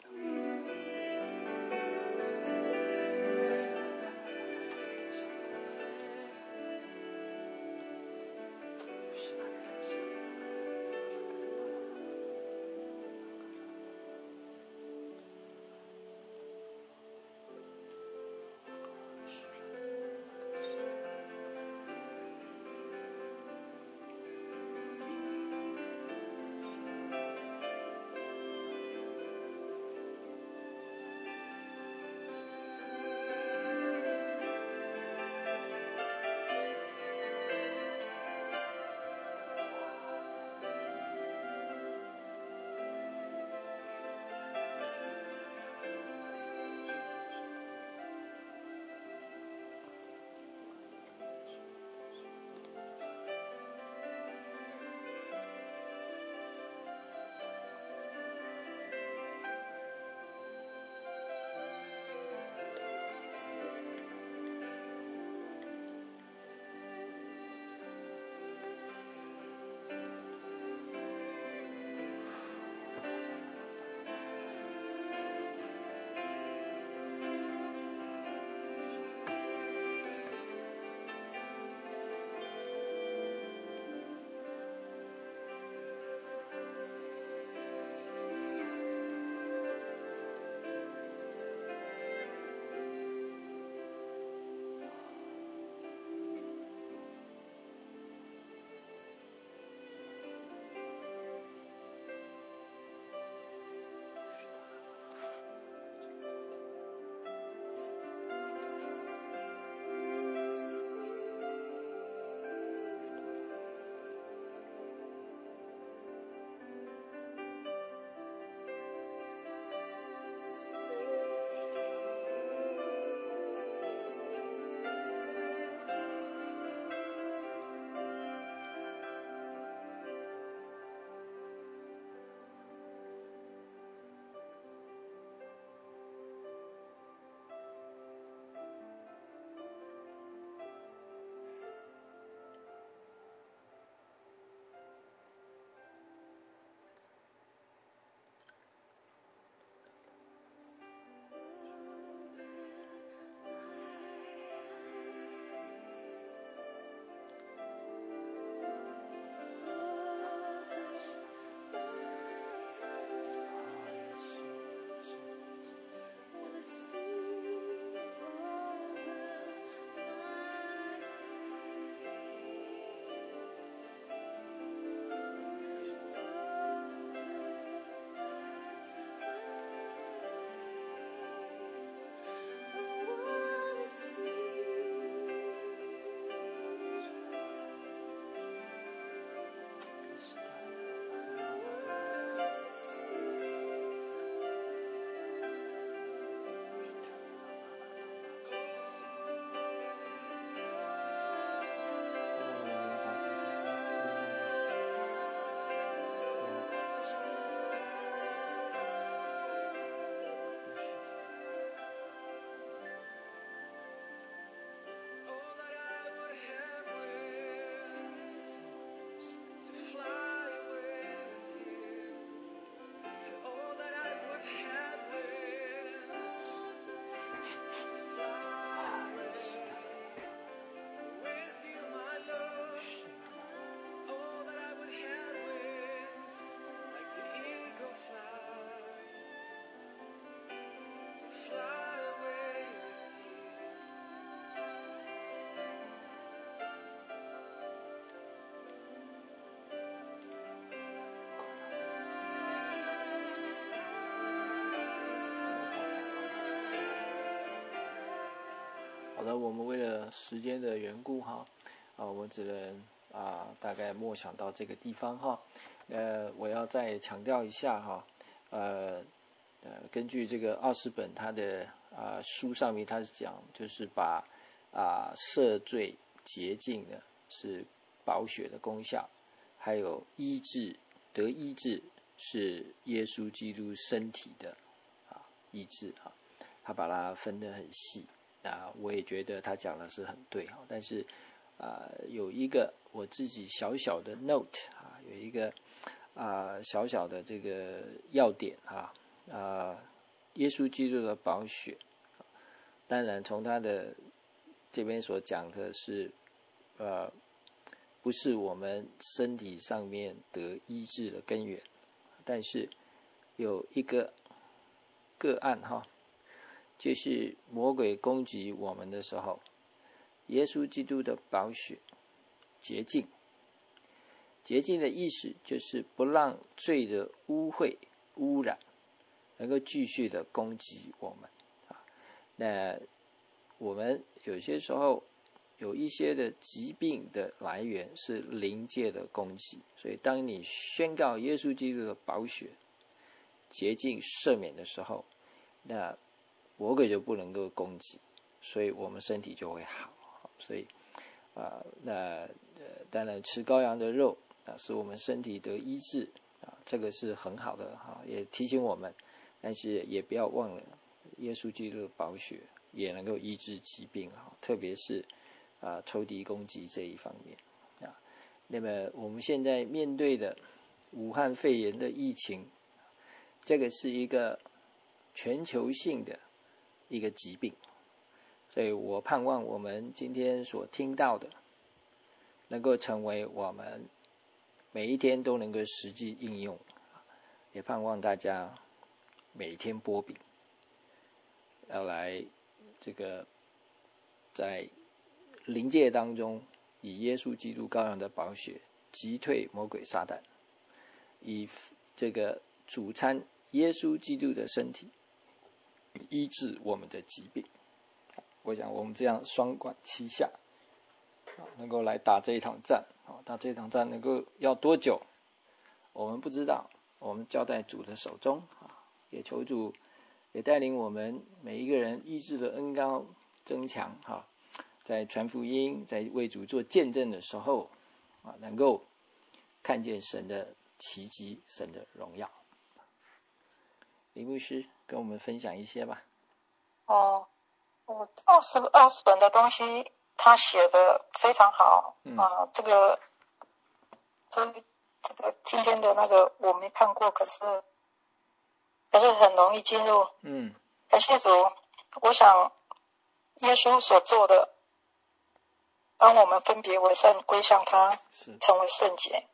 的，我们为了时间的缘故哈，啊，我只能啊大概默想到这个地方哈。呃，我要再强调一下哈，呃呃，根据这个奥斯本他的啊书上面他是讲，就是把啊赦罪洁净的是宝血的功效，还有医治得医治是耶稣基督身体的啊医治啊，他把它分得很细啊，我也觉得他讲的是很对哈，但是啊有一个我自己小小的 note 啊，有一个啊小小的这个要点啊啊，耶稣基督的宝血，当然从他的这边所讲的是呃不是我们身体上面得医治的根源，但是有一个个案哈，就是魔鬼攻击我们的时候，耶稣基督的宝血洁净。洁净的意思就是不让罪的污秽污染能够继续的攻击我们啊。那我们有些时候有一些的疾病的来源是灵界的攻击，所以当你宣告耶稣基督的宝血洁净赦免的时候，那魔鬼就不能够攻击，所以我们身体就会好。所以啊，那呃当然吃羔羊的肉啊，使我们身体得医治啊，这个是很好的哈，也提醒我们，但是也不要忘了耶稣基督的宝血也能够医治疾病哈，特别是啊仇敌攻击这一方面啊。那么我们现在面对的武汉肺炎的疫情，这个是一个全球性的一个疾病，所以我盼望我们今天所听到的能够成为我们每一天都能够实际应用，也盼望大家每一天擘饼，要来这个在灵界当中以耶稣基督羔羊的宝血击退魔鬼撒旦，以这个主餐耶稣基督的身体医治我们的疾病。我想我们这样双管齐下，能够来打这一场战，打这一场战能够要多久我们不知道，我们交在主的手中，也求主也带领我们每一个人医治的恩膏增强，在传福音在为主做见证的时候能够看见神的奇迹，神的荣耀。林牧师跟我们分享一些吧。 哦，我奥斯奥斯本的东西他写的非常好，嗯、啊，这个这这个今天的那个我没看过，可是可是很容易进入。嗯，感谢主。我想耶稣所做的，当我们分别为圣，归向他，成为圣洁。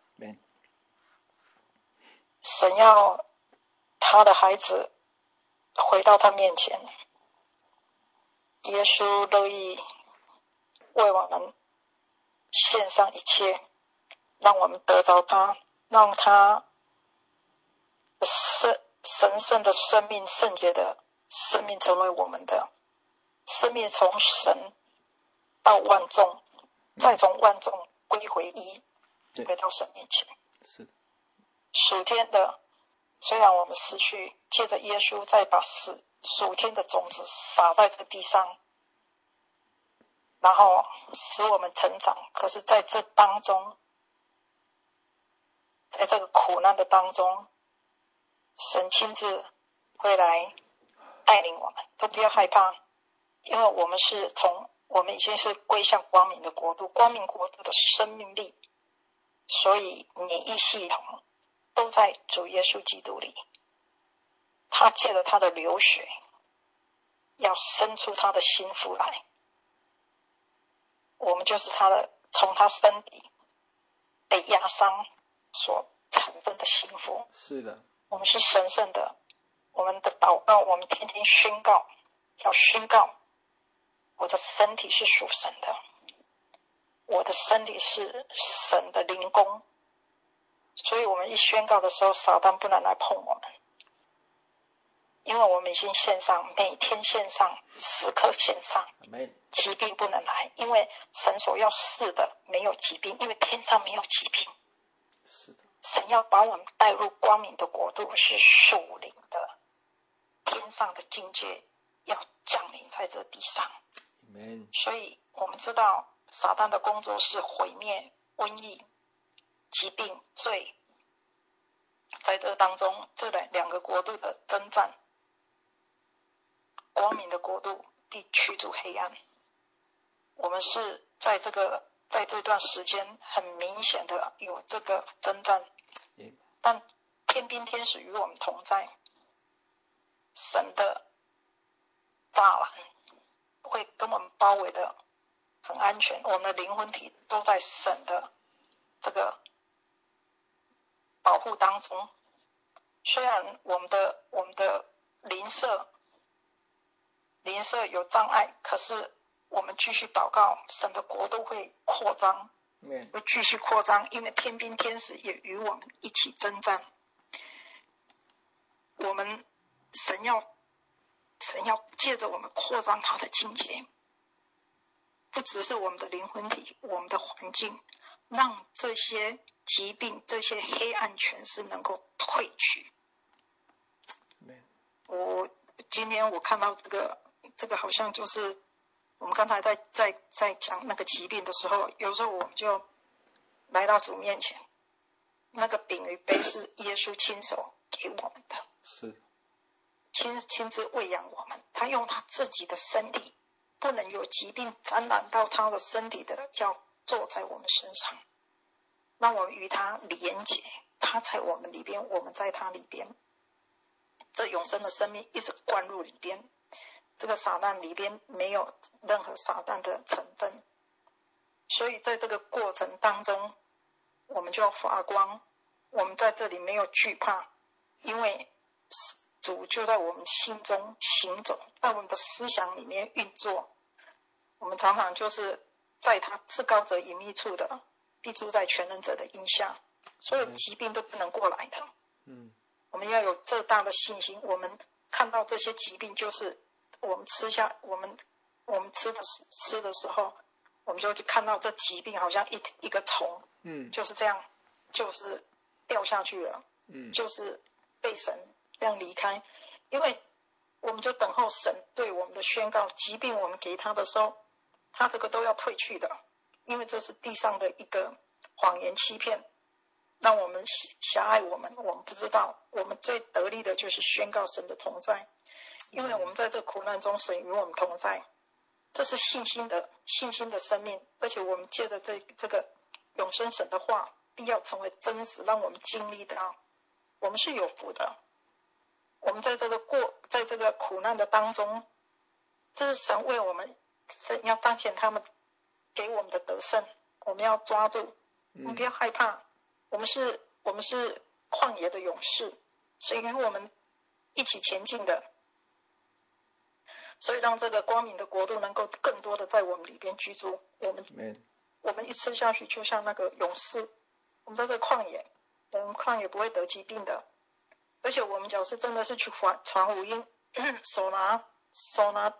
神要他的孩子回到他面前，耶稣乐意为我们献上一切，让我们得着他，让他神神圣的生命、圣洁的生命成为我们的生命，从神到万众，再从万众归回一，回到神面前。 是的， 属天的，虽然我们失去，借着耶稣再把属属天的种子撒在这个地上，然后使我们成长。可是在这当中，在这个苦难的当中，神亲自会来带领我们，都不要害怕，因为我们是从我们已经是归向光明的国度，光明国度的生命力，所以免疫系统都在主耶稣基督里。他借着他的流血要生出他的心腹来，我们就是他的，从他身体被压伤所产生的心腹。 是的， 我们是神圣的，我们的祷告，我们天天宣告，要宣告我的身体是属神的，我的身体是神的灵宫，所以我们一宣告的时候，撒旦不能来碰我们。 因为我们已经线上，每天线上，时刻线上，疾病不能来，因为神所要试的没有疾病，因为天上没有疾病。 是的， 神要把我们带入光明的国度，是属灵的，天上的境界要降临在这地上。所以我们知道撒旦的工作是毁灭、瘟疫、疾病、罪，在这当中这两个国度的征战，光明的国度必驱逐黑暗。我们是在这个在这段时间很明显的有这个征战，但天兵天使与我们同在，神的栅栏会跟我们包围的很安全，我们的灵魂体都在神的这个保护当中。虽然我们的我们的灵舍灵舍有障碍，可是我们继续祷告，神的国度会扩张，会继续扩张，因为天兵天使也与我们一起征战。我们神要神要借着我们扩张他的境界，不只是我们的灵魂体，我们的环境，让这些疾病、这些黑暗权势能够退去。我今天我看到这个，这个好像就是我们刚才在在在讲那个疾病的时候，有时候我们就来到主面前，那个饼与杯是耶稣亲手给我们的， 是亲亲自喂养我们，他用他自己的身体，不能有疾病沾染到他的身体的，要坐在我们身上，让我们与他连结，他在我们里边，我们在他里边，这永生的生命一直灌入里边，这个撒旦里边没有任何撒旦的成分，所以在这个过程当中，我们就要发光，我们在这里没有惧怕，因为主就在我们心中行走，在我们的思想里面运作。我们常常就是在他至高者隐秘处的，必住在全能者的荫下，所有疾病都不能过来的。 嗯， 我们要有这大的信心，我们看到这些疾病，就是我们吃下我们我们吃的吃的时候，我们就看到这疾病好像一一个虫， 嗯， 就是这样，就是掉下去了， 嗯， 就是被神这样离开，因为我们就等候神对我们的宣告，疾病我们给他的时候，他这个都要退去的，因为这是地上的一个谎言欺骗，让我们狭隘我们，我们不知道，我们最得力的就是宣告神的同在，因为我们在这苦难中，神与我们同在，这是信心的信心的生命，而且我们借着这这个永生神的话，必要成为真实，让我们经历到我们是有福的。我们在这个过在这个苦难的当中，这是神为我们，神要彰显他们给我们的得胜，我们要抓住，我们不要害怕，我们是我们是旷野的勇士，神与我们一起前进的，所以让这个光明的国度能够更多的在我们里边居住。我们我们一吃下去，就像那个勇士，我们在这个旷野，我们旷野不会得疾病的，而且我们脚是真的是去传福音，手拿手拿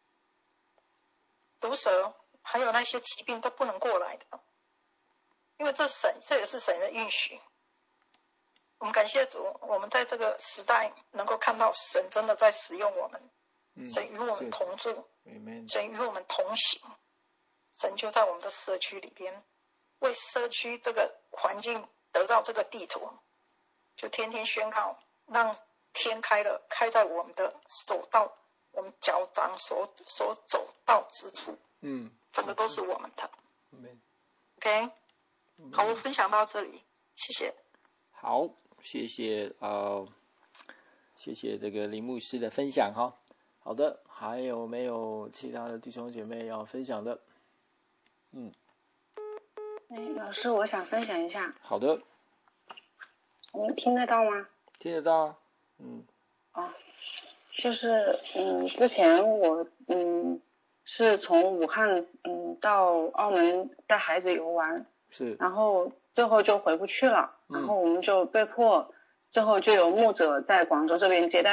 毒蛇，还有那些疾病都不能过来的，因为这神这也是神的允许。我们感谢主，我们在这个时代能够看到神真的在使用我们，嗯、神与我们同住，神与我们同行，神就在我们的社区里边，为社区这个环境得到这个地图，就天天宣告，让天开了，开在我们的手道，我们脚掌所所走到之处，嗯，这个都是我们的。嗯、OK， 好，我分享到这里，谢谢。 好，谢谢呃，谢谢这个林牧师的分享哈。好的，还有没有其他的弟兄姐妹要分享的？嗯， 哎，老师，我想分享一下。 好的。 您听得到吗？ 听得到啊。嗯。 哦，就是嗯，之前我嗯是从武汉嗯到澳门带孩子游玩， 是， 然后最后就回不去了，然后我们就被迫，最后就有牧者在广州这边接待我。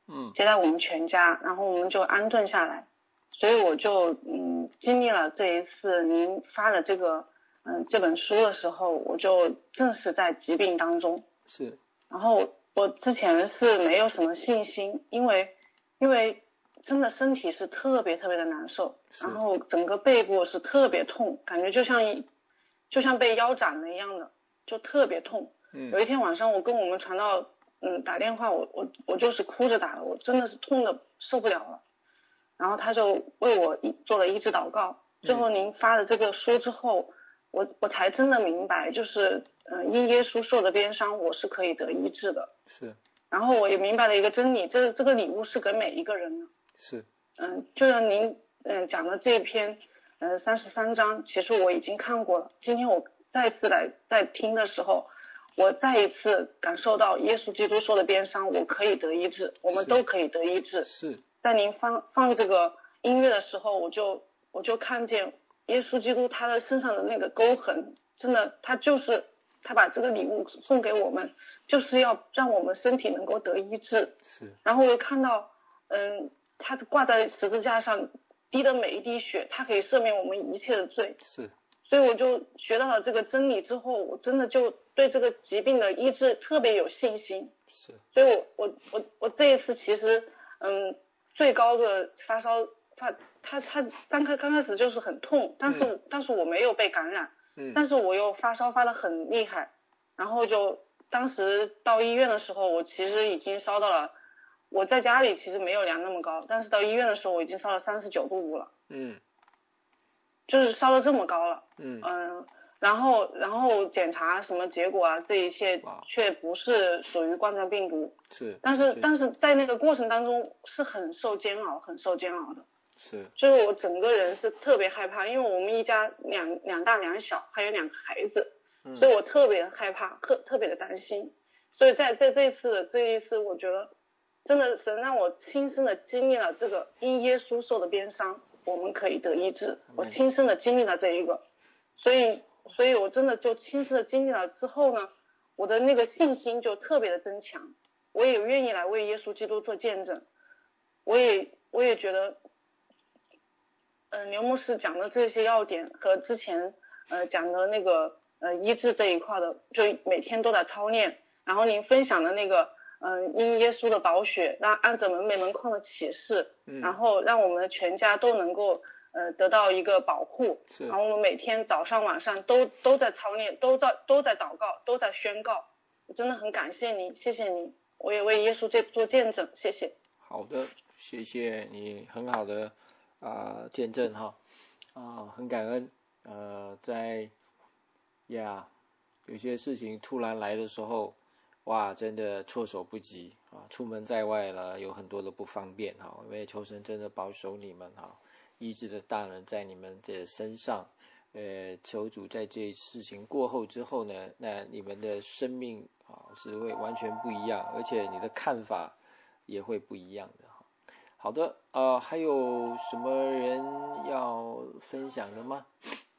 嗯， 接待我们全家，然后我们就安顿下来。所以我就嗯经历了这一次您发的这个嗯这本书的时候，我就正是在疾病当中。 是。 然后我之前是没有什么信心，因为因为真的身体是特别特别的难受，然后整个背部是特别痛，感觉就像一就像被腰斩了一样的，就特别痛。 嗯， 有一天晚上我跟我们传道嗯打电话，我我我就是哭着打的，我真的是痛的受不了了。然后他就为我做了医治祷告。最后您发了这个书之后，嗯、我我才真的明白，就是呃因耶稣受的鞭伤，我是可以得医治的。 是。 然后我也明白了一个真理，这这个礼物是给每一个人的。 是。 嗯，就像您嗯讲的这篇呃三十三章，其实我已经看过了。今天我再次来再听的时候，我再一次感受到耶稣基督受的鞭伤，我可以得医治，我们都可以得医治。 是。 在您放放这个音乐的时候，我就我就看见耶稣基督他的身上的那个沟痕，真的他就是他把这个礼物送给我们，就是要让我们身体能够得医治。 是。然后我又看到嗯他挂在十字架上滴的每一滴血，他可以赦免我们一切的罪。 是。 所以我就学到了这个真理之后，我真的就对这个疾病的医治特别有信心。 是。 所以我我我我这一次其实嗯最高的发烧发他他刚开刚开始就是很痛，但是、嗯、但是我没有被感染。 嗯。 但是我又发烧发得很厉害，然后就当时到医院的时候，我其实已经烧到了，我在家里其实没有量那么高，但是到医院的时候我已经烧了三十九度五了。 嗯。 就是烧得这么高了。 嗯。 嗯，然后然后检查什么结果啊，这一切却不是属于冠状病毒。 是。 但是但是在那个过程当中是很受煎熬，很受煎熬的。 是。 所以我整个人是特别害怕，因为我们一家两两大两小，还有两个孩子， 嗯、 所以我特别害怕，特特别的担心。所以在在这次这一次，我觉得真的神让我亲身的经历了这个因耶稣受的鞭伤，我们可以得医治。我亲身的经历了这一个，所以所以我真的就亲身的经历了之后呢，我的那个信心就特别的增强，我也愿意来为耶稣基督做见证。我也我也觉得嗯，刘牧师讲的这些要点和之前呃讲的那个呃医治这一块的，就每天都在操练。然后您分享的那个嗯、呃、因耶稣的宝血，让按着门楣门框的启示， 嗯， 然后让我们的全家都能够呃得到一个保护。 是。 然后我们每天早上晚上都都在操练，都在都在祷告，都在宣告。我真的很感谢您，谢谢您，我也为耶稣这做见证，谢谢。 好的，谢谢你很好的。啊、呃，见证哈，啊、呃，很感恩。呃，在呀，有些事情突然来的时候，哇，真的措手不及啊！出门在外了，有很多的不方便哈。因为求神真的保守你们哈，医治的大能在你们的身上。呃，求主在这事情过后之后呢，那你们的生命啊是会完全不一样，而且你的看法也会不一样的。好的，呃，还有什么人要分享的吗？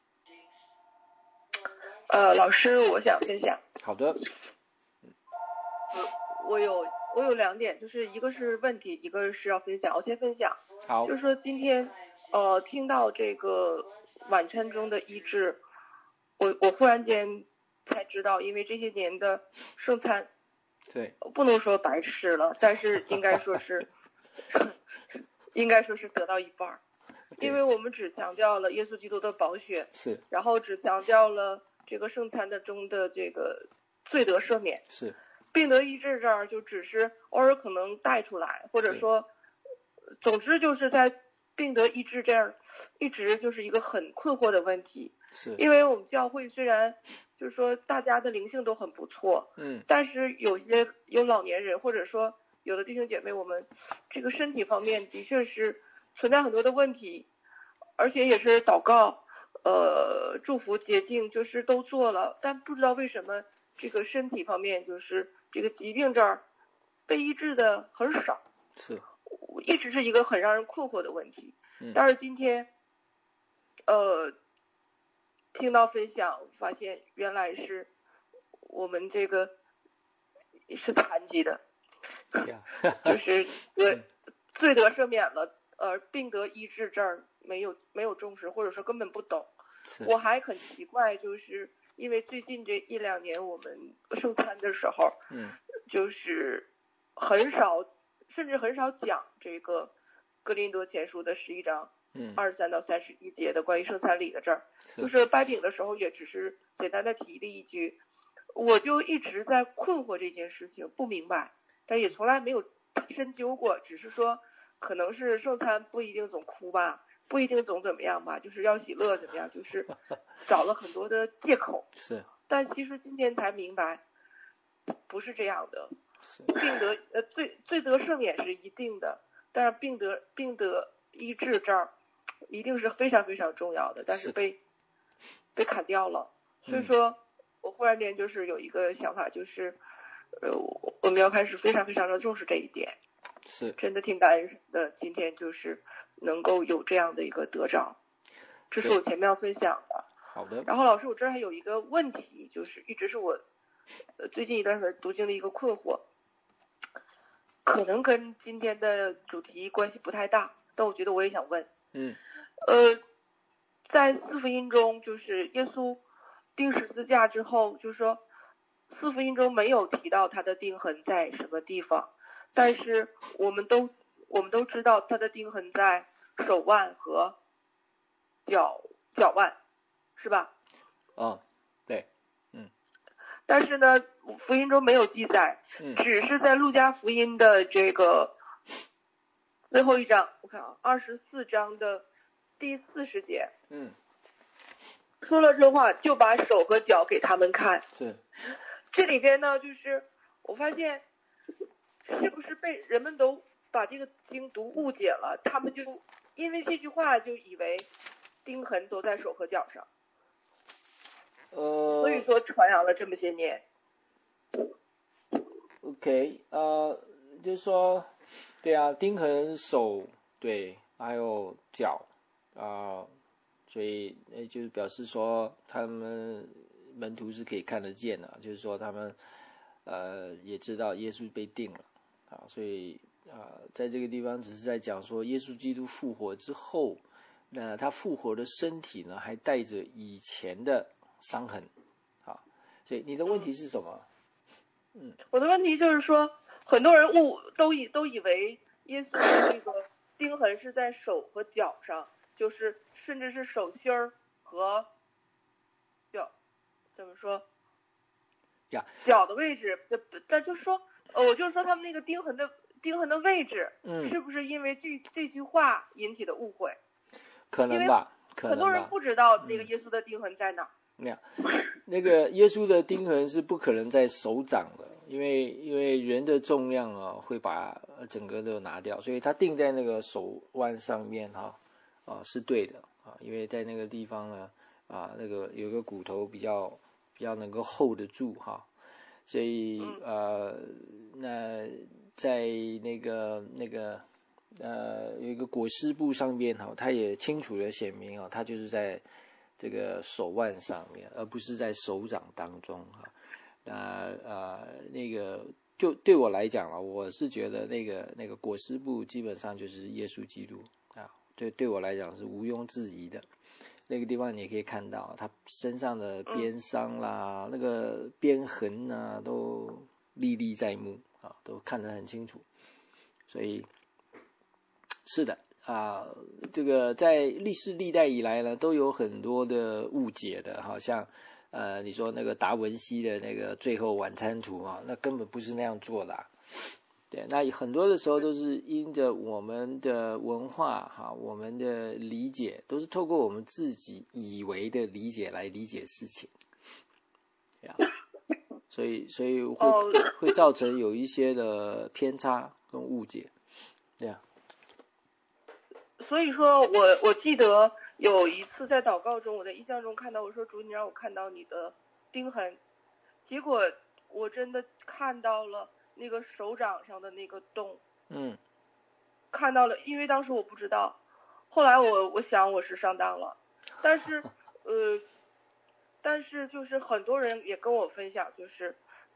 呃，老师，我想分享。 好的。 嗯，我有我有两点，就是一个是问题，一个是要分享。我先分享。 好。 就是说今天呃听到这个晚餐中的医治，我我忽然间才知道，因为这些年的圣餐， 对， 不能说白吃了，但是应该说是。应该说是得到一半，因为我们只强调了耶稣基督的宝血， 是， 然后只强调了这个圣餐的中的这个罪得赦免， 是， 病得医治这儿就只是偶尔可能带出来，或者说，总之就是在病得医治这样一直就是一个很困惑的问题， 是， 因为我们教会虽然就是说大家的灵性都很不错， 嗯， 但是有些有老年人或者说。有的弟兄姐妹，我们这个身体方面的确是存在很多的问题，而且也是祷告、呃祝福、洁净，就是都做了，但不知道为什么这个身体方面就是这个疾病这儿被医治的很少， 是， 一直是一个很让人困惑的问题。 嗯、 但是今天，呃，听到分享，发现原来是我们这个是残疾的。 就是呃罪得赦免了，呃病得医治这儿没有没有重视，或者说根本不懂。我还很奇怪，就是因为最近这一两年我们圣餐的时候， 嗯， 就是很少，甚至很少讲这个哥林多前书的十一章， 嗯， 二十三到三十一节的关于圣餐礼的这儿，就是掰饼的时候也只是简单的提了一句，我就一直在困惑这件事情，不明白，但也从来没有深究过，只是说可能是圣餐不一定总哭吧。不一定总怎么样吧，就是要喜乐怎么样，就是找了很多的借口。 是， 但其实今天才明白，不是这样的。病得呃罪罪得赦免是一定的，但是病得病得医治这儿一定是非常非常重要的，但是被是被砍掉了。所以说、嗯、我忽然间就是有一个想法，就是呃我们要开始非常非常的重视这一点。 是， 真的挺感恩的，今天就是能够有这样的一个得着，这是我前面要分享的。 好的。 然后老师，我这儿还有一个问题，就是一直是我呃最近一段时间读经的一个困惑，可能跟今天的主题关系不太大，但我觉得我也想问。 嗯。 呃，在四福音中，就是耶稣钉十字架之后，就是说四福音中没有提到他的钉痕在什么地方。但是我们都我们都知道他的钉痕在手腕和脚脚腕，是吧？ 哦，对，嗯。 但是呢，福音中没有记载， 嗯， 只是在路加福音的这个最后一章，我看啊，二十四章的第四十节， 嗯， 说了这话就把手和脚给他们看。 是， 这里边呢，就是我发现。是不是被人们都把这个经读误解了？他们就因为这句话就以为钉痕都在手和脚上， 呃， 所以说传扬了这么些年。 OK， 呃，就是说，对啊，钉痕手对，还有脚啊、呃，所以呃就是表示说他们门徒是可以看得见的，就是说他们呃也知道耶稣被钉了。啊，所以啊、呃，在这个地方只是在讲说，耶稣基督复活之后，那他复活的身体呢，还带着以前的伤痕。啊，所以你的问题是什么？嗯， 我的问题就是说，很多人误都以都以为耶稣的这个钉痕是在手和脚上，就是甚至是手心儿和脚，怎么说？ 呀， 脚的位置，但就是说。呃，我就是说他们那个钉痕的钉痕的位置， 嗯， 是不是因为这这句话引起的误会？ 可能吧，可能吧。 很多人不知道那个耶稣的钉痕在哪。 那、嗯、那个耶稣的钉痕是不可能在手掌的，因为因为人的重量啊会把整个都拿掉，所以他钉在那个手腕上面哈啊是对的啊，因为在那个地方呢啊那个有个骨头比较比较能够 hold 得住哈。所以呃，那在那个那个呃有一个裹尸布上面哈，它也清楚的显明啊，它就是在这个手腕上面，而不是在手掌当中哈。那呃那个就对我来讲啊，我是觉得那个那个裹尸布基本上就是耶稣基督啊，对对我来讲是毋庸置疑的。那个地方你也可以看到他身上的鞭伤啦、嗯、那个鞭痕啊都历历在目啊，都看得很清楚。所以是的啊，这个在历世历代以来呢都有很多的误解的，好像呃你说那个达文西的那个最后晚餐图啊，那根本不是那样做的、啊。对，那很多的时候都是因着我们的文化哈，我们的理解都是透过我们自己以为的理解来理解事情，所以所以会、oh. 会造成有一些的偏差跟误解，对啊。 所以说我我记得有一次在祷告中，我在印象中看到，我说主，你让我看到你的钉痕，结果我真的看到了。那个手掌上的那个洞， 嗯， 看到了，因为当时我不知道，后来我我想我是上当了，但是呃，但是就是很多人也跟我分享，就是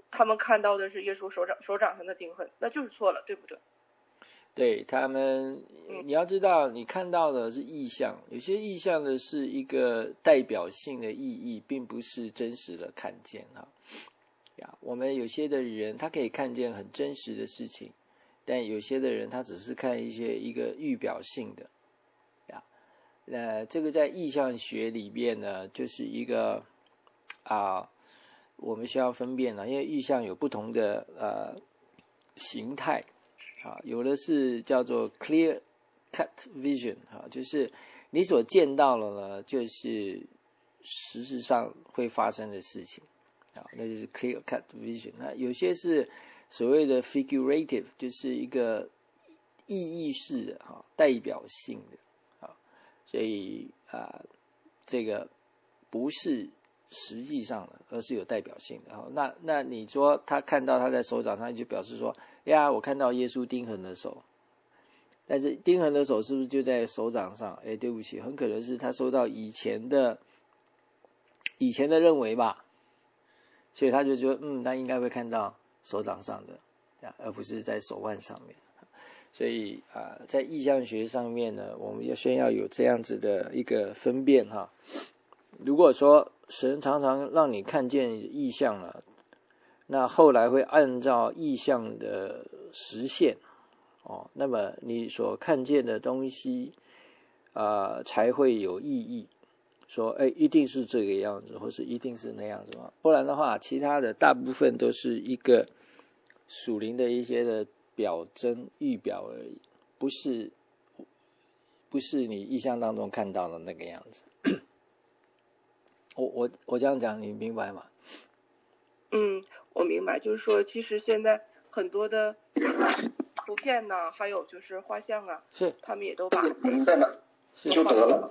他们看到的是耶稣手掌手掌上的钉痕，那就是错了，对不对？ 对他们，你要知道，你看到的是意象，有些意象的是一个代表性的意义，并不是真实的看见哈。呀，我们有些的人他可以看见很真实的事情，但有些的人他只是看一些一个预表性的。呀，那这个在意象学里面呢，就是一个啊，我们需要分辨了，因为意象有不同的呃形态。啊，有的是叫做 clear cut vision 啊，就是你所见到了呢，就是实质上会发生的事情啊，那就是 clear cut vision。那有些是所谓的 figurative， 就是一个意义式的哈，代表性的啊，所以啊，这个不是实际上的，而是有代表性的。好，那那你说他看到他在手掌上，就表示说，哎呀，我看到耶稣钉痕的手，但是钉痕的手是不是就在手掌上？哎，对不起，很可能是他受到以前的以前的认为吧，所以他就觉得，嗯，他应该会看到手掌上的，而不是在手腕上面。所以啊、呃，在意象学上面呢，我们要先要有这样子的一个分辨哈。如果说神常常让你看见意象了，那后来会按照意象的实现哦，那么你所看见的东西啊、呃、才会有意义。说哎，一定是这个样子，或是一定是那样子嘛？不然的话，其他的大部分都是一个属灵的一些的表征、预表而已，不是不是你意象当中看到的那个样子。我我我这样讲，你明白吗？ 嗯，我明白，就是说，其实现在很多的图片呐，还有就是画像啊， 是他们也都把明白了，就得了。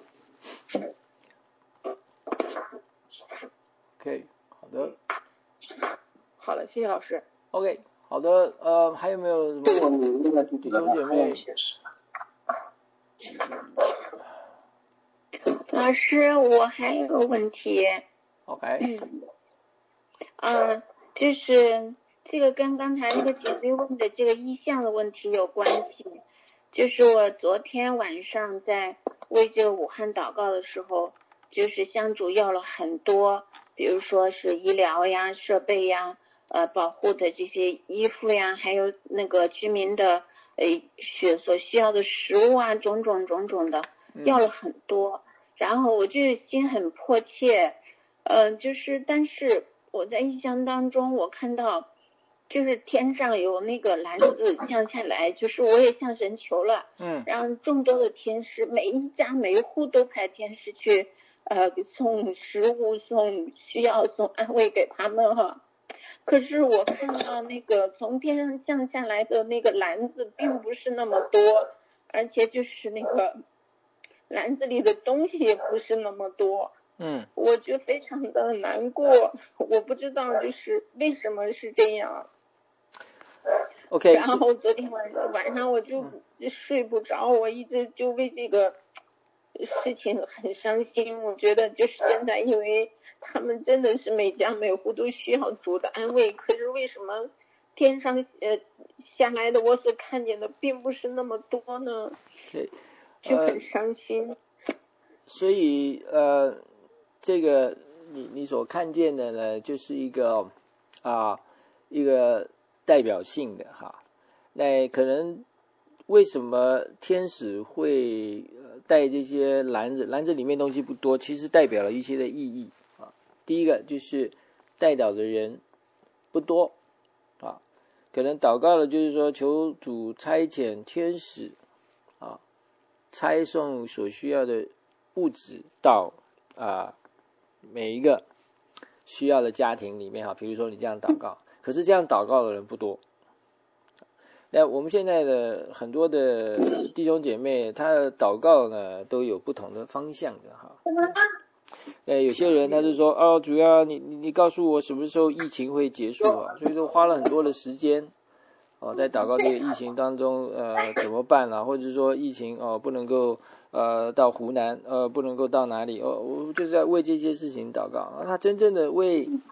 OK， 好的。 好了，谢谢老师。 OK， 好的，呃，还有没有什么弟兄姐妹？ 老师，我还有个问题。 OK。 嗯。呃，就是这个跟刚才那个姐妹问的这个意象的问题有关系。就是我昨天晚上在为这个武汉祷告的时候，就是向主要了很多，比如说是医疗呀、设备呀、呃保护的这些衣服呀，还有那个居民的呃需所需要的食物啊，种种种种的，要了很多。然后我就心很迫切，嗯、呃，就是但是我在意象当中我看到，就是天上有那个篮子降下来，就是我也向神求了， 嗯， 让众多的天使，每一家每一户都派天使去，呃，送食物、送需要、送安慰给他们哈。可是我看到那个从天上降下来的那个篮子并不是那么多，而且就是那个篮子里的东西也不是那么多， 嗯， 我就非常的难过，我不知道就是为什么是这样。 OK， 然后昨天晚上晚上我就睡不着，我一直就为这个事情很伤心。我觉得就是现在，因为他们真的是每家每户都需要主的安慰，可是为什么天上呃下来的我所看见的并不是那么多呢？ 对， 就很伤心。 呃、所以呃，这个你你所看见的呢，就是一个啊一个代表性的哈。那可能为什么天使会带这些篮子？篮子里面东西不多，其实代表了一些的意义啊。第一个就是代祷的人不多啊，可能祷告的就是说求主差遣天使啊，差送所需要的物质到啊每一个需要的家庭里面哈。比如说你这样祷告，可是这样祷告的人不多。那我们现在的很多的弟兄姐妹，他的祷告呢都有不同的方向的哈。呃，有些人他是说，哦，主要你你你告诉我什么时候疫情会结束啊？所以说花了很多的时间哦，在祷告这个疫情当中，呃，怎么办啊？或者说疫情哦不能够呃到湖南，呃不能够到哪里哦，我就是在为这些事情祷告。他真正的为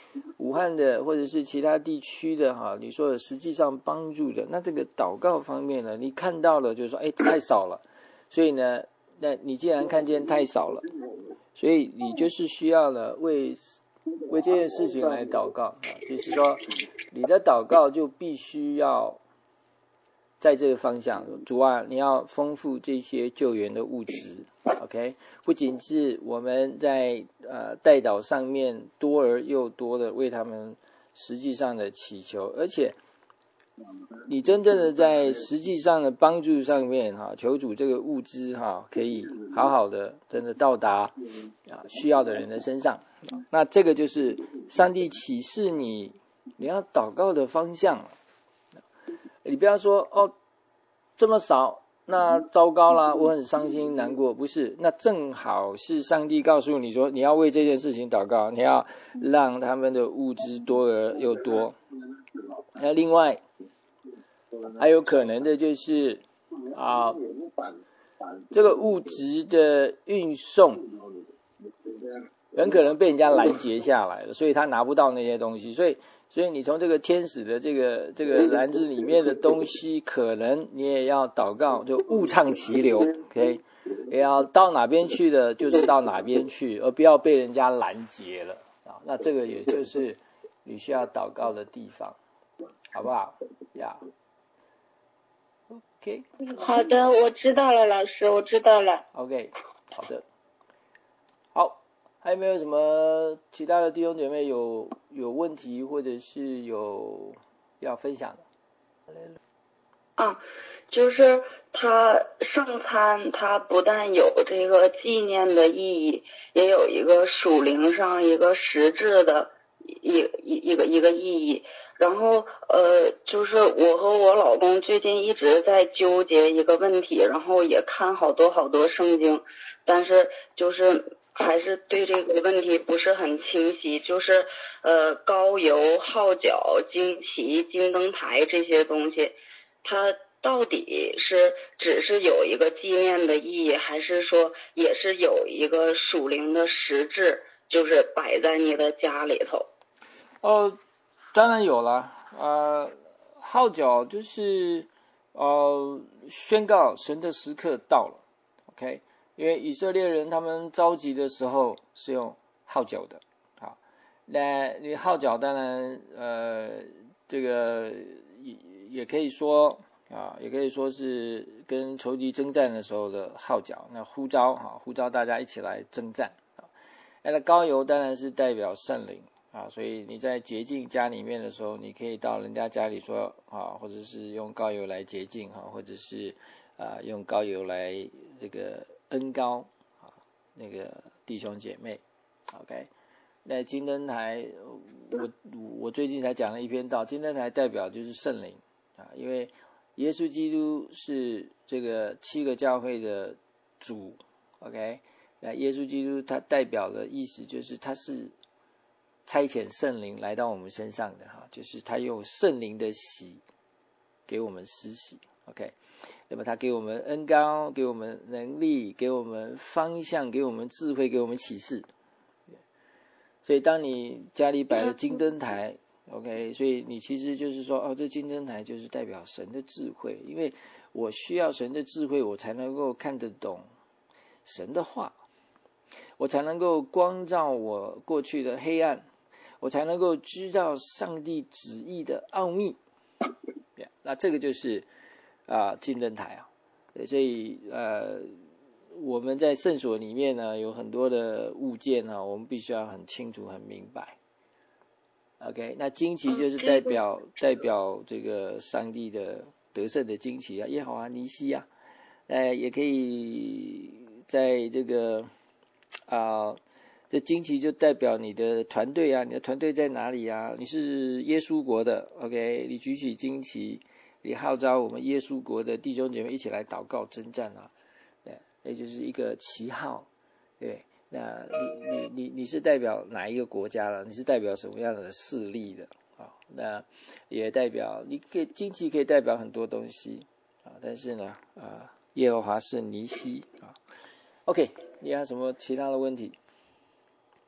武汉的或者是其他地区的哈，你说实际上帮助的，那这个祷告方面呢，你看到了就是说，哎，太少了，所以呢，那你既然看见太少了，所以你就是需要呢为为这件事情来祷告啊，就是说你的祷告就必须要在这个方向，主啊，你要丰富这些救援的物质 ，OK， 不仅是我们在呃代祷上面多而又多的为他们实际上的祈求，而且你真正的在实际上的帮助上面哈，求主这个物资哈可以好好的真的到达啊需要的人的身上，那这个就是上帝启示你你要祷告的方向。你不要说哦这么少，那糟糕啦，我很伤心难过，不是，那正好是上帝告诉你说你要为这件事情祷告，你要让他们的物资多而又多。那另外还有可能的就是啊，这个物质的运送很可能被人家拦截下来了，所以他拿不到那些东西，所以所以你从这个天使的这个这个篮子里面的东西，可能你也要祷告，就物畅其流 ，OK， 也要到哪边去的，就是到哪边去，而不要被人家拦截了啊。那这个也就是你需要祷告的地方，好不好？呀、yeah. ，OK。 好的，我知道了，老师，我知道了。 OK， 好的，好。还有没有什么其他的弟兄姐妹有有问题或者是有要分享的？ 啊，就是它圣餐，它不但有这个纪念的意义，也有一个属灵上一个实质的一一一个一个意义。然后呃，就是我和我老公最近一直在纠结一个问题，然后也看好多好多圣经，但是就是还是对这个问题不是很清晰，就是呃膏油、号角、旌旗、金灯台这些东西，它到底是只是有一个纪念的意义，还是说也是有一个属灵的实质，就是摆在你的家里头？ 哦，当然有了，呃，号角就是呃宣告神的时刻到了 ，OK。因为以色列人他们召集的时候是用号角的，好，那你号角当然呃这个也也可以说啊，也可以说是跟仇敌征战的时候的号角，那呼召哈，呼召大家一起来征战啊。那膏油当然是代表圣灵啊，所以你在洁净家里面的时候，你可以到人家家里说啊，或者是用膏油来洁净哈，或者是啊用膏油来这个恩膏啊，那个弟兄姐妹 ，OK。那金灯台，我我最近才讲了一篇道，金灯台代表就是圣灵啊，因为耶稣基督是这个七个教会的主 ，OK。那耶稣基督他代表的意思就是他是差遣圣灵来到我们身上的哈，就是他用圣灵的洗给我们施洗 ，OK。那么他给我们恩膏，给我们能力，给我们方向，给我们智慧，给我们启示。所以当你家里摆了金灯台 ，OK， 所以你其实就是说，哦，这金灯台就是代表神的智慧，因为我需要神的智慧，我才能够看得懂神的话，我才能够光照我过去的黑暗，我才能够知道上帝旨意的奥秘。那这个就是啊，金灯台啊，所以呃，我们在圣所里面呢，有很多的物件啊，我们必须要很清楚、很明白。OK， 那旌旗就是代表、嗯、代表这个上帝的得胜的旌旗啊，耶和华尼西啊，呃，也可以在这个啊，这旌旗就代表你的团队啊，你的团队在哪里啊？你是耶稣国的 ，OK， 你举起旌旗。你号召我们耶稣国的弟兄姐妹一起来祷告征战啊，对，也就是一个旗号，对，那你你你你是代表哪一个国家了？你是代表什么样的势力的啊？那也代表你可以旌旗可以代表很多东西啊，但是呢啊，耶和华是尼西啊。OK， 你还有什么其他的问题？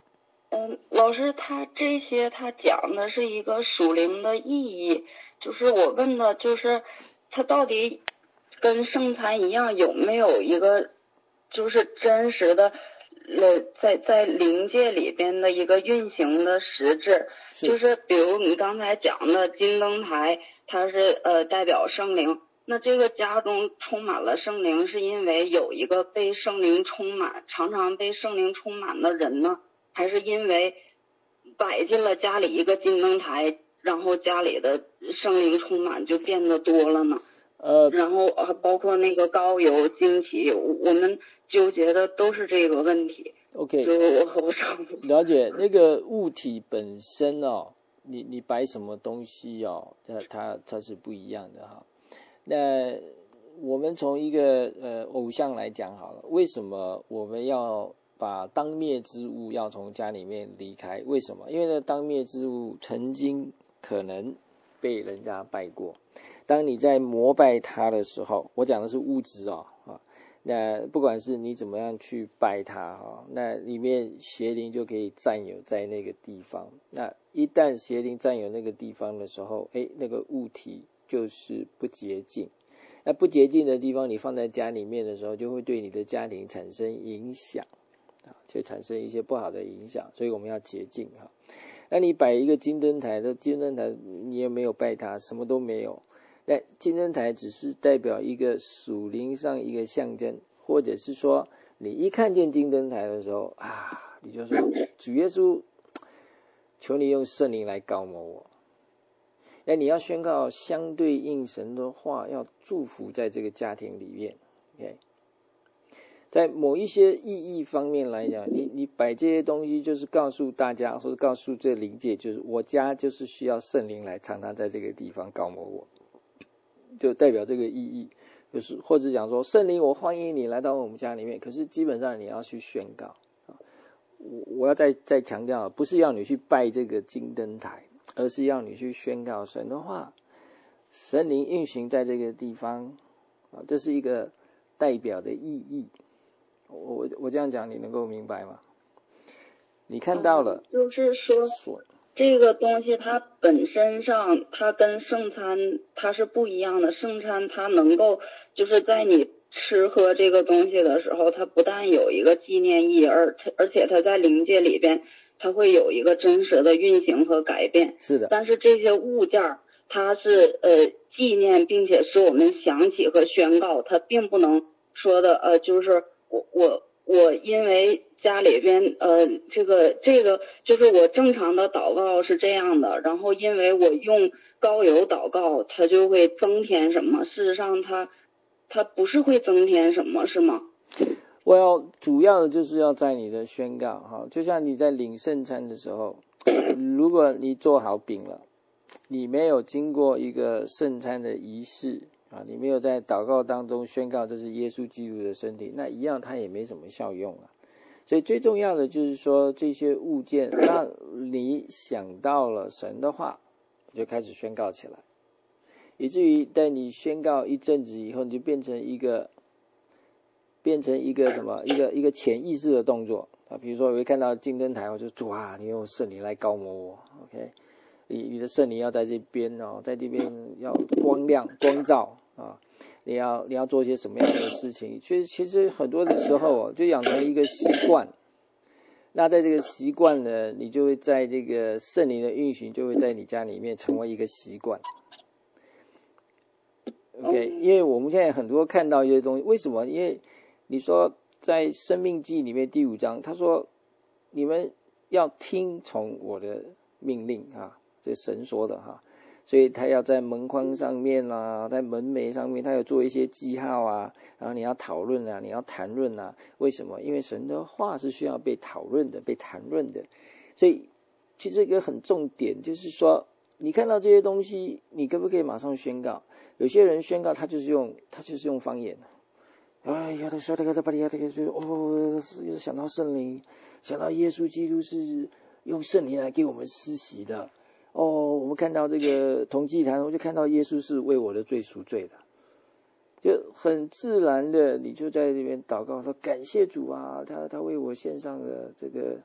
嗯，老师，他这些他讲的是一个属灵的意义，就是我问的，就是他到底跟圣餐一样，有没有一个就是真实的呃，在在灵界里边的一个运行的实质？ 是就是比如你刚才讲的金灯台，它是呃代表圣灵。那这个家中充满了圣灵，是因为有一个被圣灵充满、常常被圣灵充满的人呢，还是因为摆进了家里一个金灯台，然后家里的圣灵充满就变得多了呢？ 呃， 然后啊，包括那个膏油、惊奇，我们纠结的都是这个问题。 OK， 就我我上了解那个物体本身哦，你你摆什么东西哦，它它它是不一样的哈。那我们从一个呃偶像来讲好了，为什么我们要把当灭之物要从家里面离开？为什么？因为呢，当灭之物曾经可能被人家拜过。当你在膜拜它的时候，我讲的是物质哦，啊，那不管是你怎么样去拜它哈，那里面邪灵就可以占有在那个地方。那一旦邪灵占有那个地方的时候，哎，那个物体就是不洁净。那不洁净的地方，你放在家里面的时候，就会对你的家庭产生影响啊，就产生一些不好的影响。所以我们要洁净哈。那你摆一个金灯台，这金灯台你也没有拜它，什么都没有。那金灯台只是代表一个属灵上一个象征，或者是说你一看见金灯台的时候啊，你就说主耶稣，求你用圣灵来膏抹我。那你要宣告相对应神的话，要祝福在这个家庭里面。OK， 在某一些意义方面来讲，你你摆这些东西，就是告诉大家，或者告诉这灵界，就是我家就是需要圣灵来常常在这个地方膏抹我。就代表这个意义，就是或者讲说圣灵，我欢迎你来到我们家里面。可是基本上你要去宣告啊，我我要再再强调，不是要你去拜这个金灯台，而是要你去宣告神的话，神灵运行在这个地方啊，这是一个代表的意义。我我这样讲你能够明白吗？你看到了， 嗯、就是说。这个东西它本身上，它跟圣餐它是不一样的。圣餐它能够就是在你吃喝这个东西的时候，它不但有一个纪念意义，而而且它在灵界里边，它会有一个真实的运行和改变。 是的。 但是这些物件它是呃纪念，并且使我们想起和宣告，它并不能说的呃就是我我我因为。家里边呃这个这个就是我正常的祷告是这样的，然后因为我用膏油祷告，它就会增添什么？事实上它它不是会增添什么，是吗？ 我要主要的就是要在你的宣告哈，就像你在领圣餐的时候，如果你做好饼了，你没有经过一个圣餐的仪式啊，你没有在祷告当中宣告这是耶稣基督的身体，那一样它也没什么效用啊。所以最重要的就是说，这些物件让你想到了神的话，就开始宣告起来，以至于在你宣告一阵子以后，你就变成一个变成一个什么一个一个潜意识的动作啊。比如说我会看到金灯台，我就主啊，你用圣灵来膏抹我 ，OK， 你你的圣灵要在这边哦，在这边要光亮光照啊。你要你要做些什么样的事情？其实其实很多的时候哦，就养成一个习惯。那在这个习惯呢，你就会在这个圣灵的运行，就会在你家里面成为一个习惯。OK， 因为我们现在很多看到一些东西，为什么？因为你说在生命记里面第五章，他说你们要听从我的命令啊，这神说的哈。所以他要在门框上面啊，在门楣上面，他有做一些记号啊，然后你要讨论啊，你要谈论啊。为什么？因为神的话是需要被讨论的，被谈论的。所以其实一个很重点就是说，你看到这些东西，你可不可以马上宣告？有些人宣告他就是用他就是用方言，哎呀，他说这个他把这个就哦，是想到圣灵，想到耶稣基督是用圣灵来给我们施洗的。哦，我们看到这个同祭坛，我就看到耶稣是为我的罪赎罪的，就很自然的，你就在这边祷告说感谢主啊，他他为我献上了这个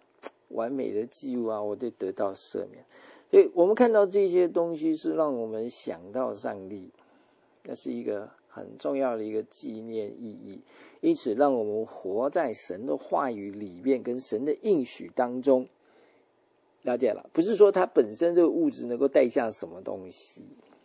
完美的祭物啊，我得得到赦免。所以我们看到这些东西是让我们想到上帝，那是一个很重要的一个纪念意义，因此让我们活在神的话语里面跟神的应许当中。了解了，不是说它本身这个物质能够带下什么东西。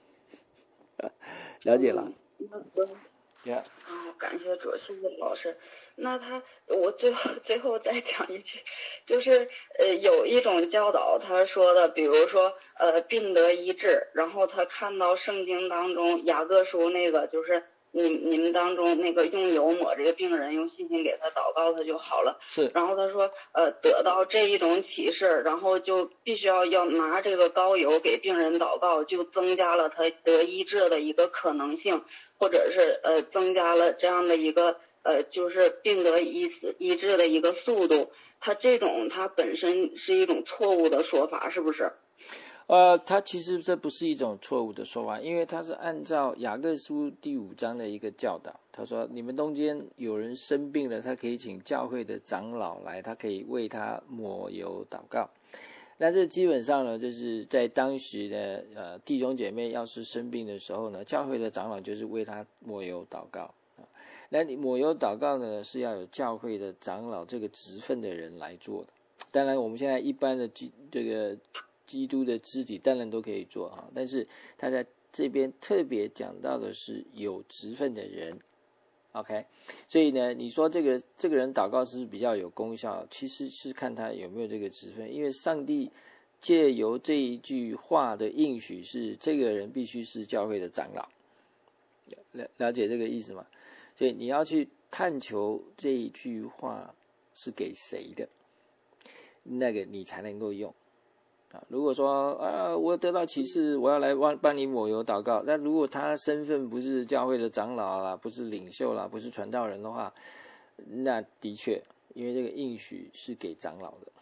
了解了。 Yeah. 啊，感谢主，谢谢老师。那他，我最后最后再讲一句，就是呃，有一种教导，他说的，比如说呃，病得医治，然后他看到圣经当中雅各书那个，就是你你们当中那个用油抹这个病人，用信心给他祷告，他就好了。 是。 然后他说，呃，得到这一种启示，然后就必须要要拿这个膏油给病人祷告，就增加了他得医治的一个可能性。或者是呃增加了这样的一个呃就是病得医死医治的一个速度，它这种它本身是一种错误的说法，是不是？ 呃，它其实这不是一种错误的说法，因为它是按照雅各书第五章的一个教导。他说，你们中间有人生病了，他可以请教会的长老来，他可以为他抹油祷告。那这基本上呢，就是在当时的呃弟兄姐妹要是生病的时候呢，教会的长老就是为他抹油祷告。那你抹油祷告呢，是要有教会的长老这个职分的人来做的。当然，我们现在一般的基这个基督的肢体当然都可以做啊，但是他在这边特别讲到的是有职分的人。OK， 所以呢，你说这个这个人祷告是不是比较有功效？其实是看他有没有这个职分，因为上帝借由这一句话的应许是，这个人必须是教会的长老。了了解这个意思吗？所以你要去探求这一句话是给谁的，那个你才能够用。啊，如果说啊，我得到启示，我要来帮帮你抹油祷告，那如果他身份不是教会的长老啦，不是领袖啦，不是传道人的话，那的确，因为这个应许是给长老的。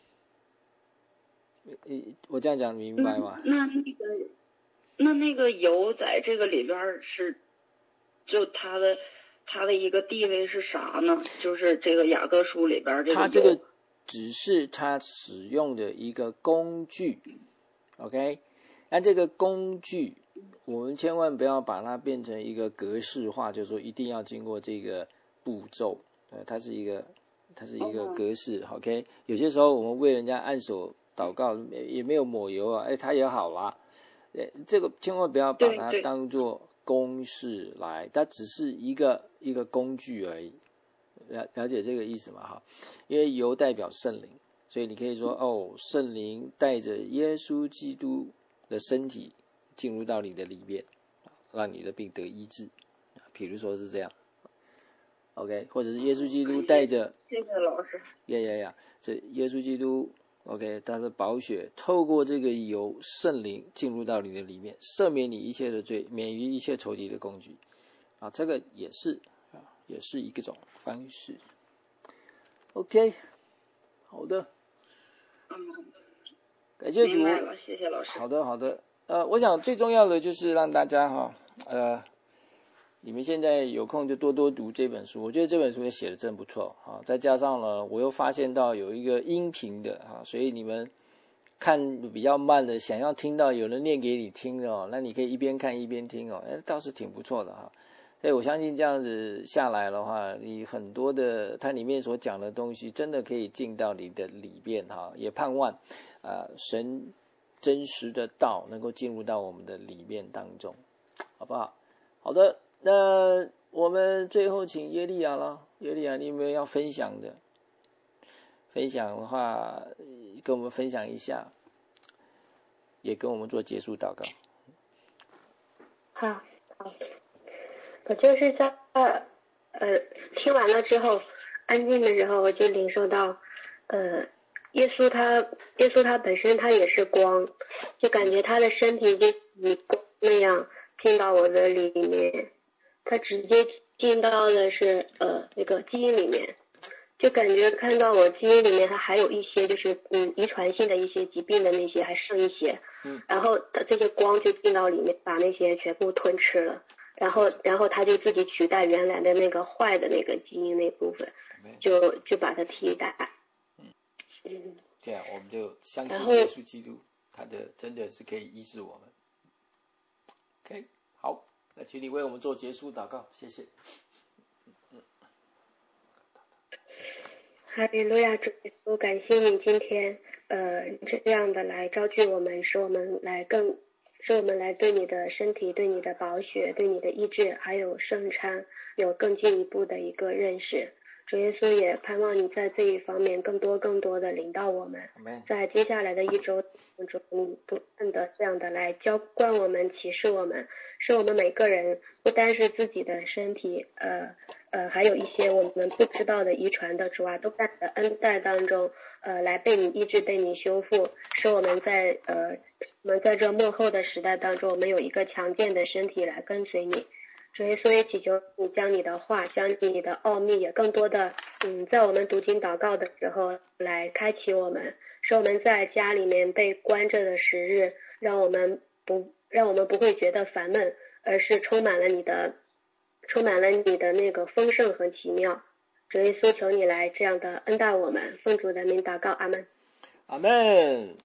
我这样讲明白吗？ 那那个那那个油在这个里边是，就他的他的一个地位是啥呢？就是这个雅各书里边这个油。 他这个只是他使用的一个工具 ，OK？ 那这个工具，我们千万不要把它变成一个格式化，就是说一定要经过这个步骤，呃，它是一个，它是一个格式 ，OK？ 有些时候我们为人家按手祷告，也没有抹油啊，哎，他也好啦，这个千万不要把它当作公式来，它只是一个一个工具而已。了了解这个意思吗？哈，因为油代表圣灵，所以你可以说哦，圣灵带着耶稣基督的身体进入到你的里面，让你的病得医治。比如说是这样 ，OK， 或者是耶稣基督带着， 谢谢老师。 呀呀呀，这耶稣基督 ，OK， 他的宝血透过这个油，圣灵进入到你的里面，赦免你一切的罪，免于一切仇敌的工具。啊，这个也是。也是一个种方式 ，OK， 好的， 嗯， 感谢主， 明白了，谢谢老师。 好的，好的，呃，我想最重要的就是让大家哈，呃，你们现在有空就多多读这本书，我觉得这本书也写的真不错啊，再加上了我又发现到有一个音频的啊，所以你们看比较慢的，想要听到有人念给你听的哦，那你可以一边看一边听哦，哎，倒是挺不错的哈。所以我相信这样子下来的话，你很多的它里面所讲的东西真的可以进到你的里边哈，也盼望啊、呃、神真实的道能够进入到我们的里面当中，好不好？好的，那我们最后请耶利亚了，耶利亚你有没有要分享的？分享的话跟我们分享一下，也跟我们做结束祷告。 好，好。我就是在呃听完了之后，安静的时候，我就领受到，呃，耶稣他耶稣他本身他也是光，就感觉他的身体就以光那样进到我的里面，他直接进到的是呃那个基因里面，就感觉看到我基因里面它还有一些就是嗯遗传性的一些疾病的那些还剩一些，嗯，然后这些光就进到里面，把那些全部吞吃了。然后，然后他就自己取代原来的那个坏的那个基因那部分，就就把它替代。嗯， 这样我们就相信耶稣基督，他的真的是可以医治我们。OK， 好，那请你为我们做结束祷告，谢谢。 哈利路亚，主耶稣，感谢你今天呃这样的来召聚我们，使我们来更使我们来对你的身体、对你的宝血、对你的医治还有圣餐有更进一步的一个认识。主耶稣，也盼望你在这一方面更多更多的领导我们，在接下来的一周中，你不断的这样的来浇灌我们、启示我们，使我们每个人不单是自己的身体，呃呃，还有一些我们不知道的遗传的主啊，都在你的恩待当中，呃，来被你医治、被你修复，使我们在呃我们在这末后的时代当中，我们有一个强健的身体来跟随你。所以，所以祈求你将你的话，将你的奥秘也更多的，嗯，在我们读经祷告的时候来开启我们，使我们在家里面被关着的时日，让我们不让我们不会觉得烦闷，而是充满了你的，充满了你的那个丰盛和奇妙。主耶稣，求你来这样的恩待我们，奉主的名祷告，阿们。 阿们。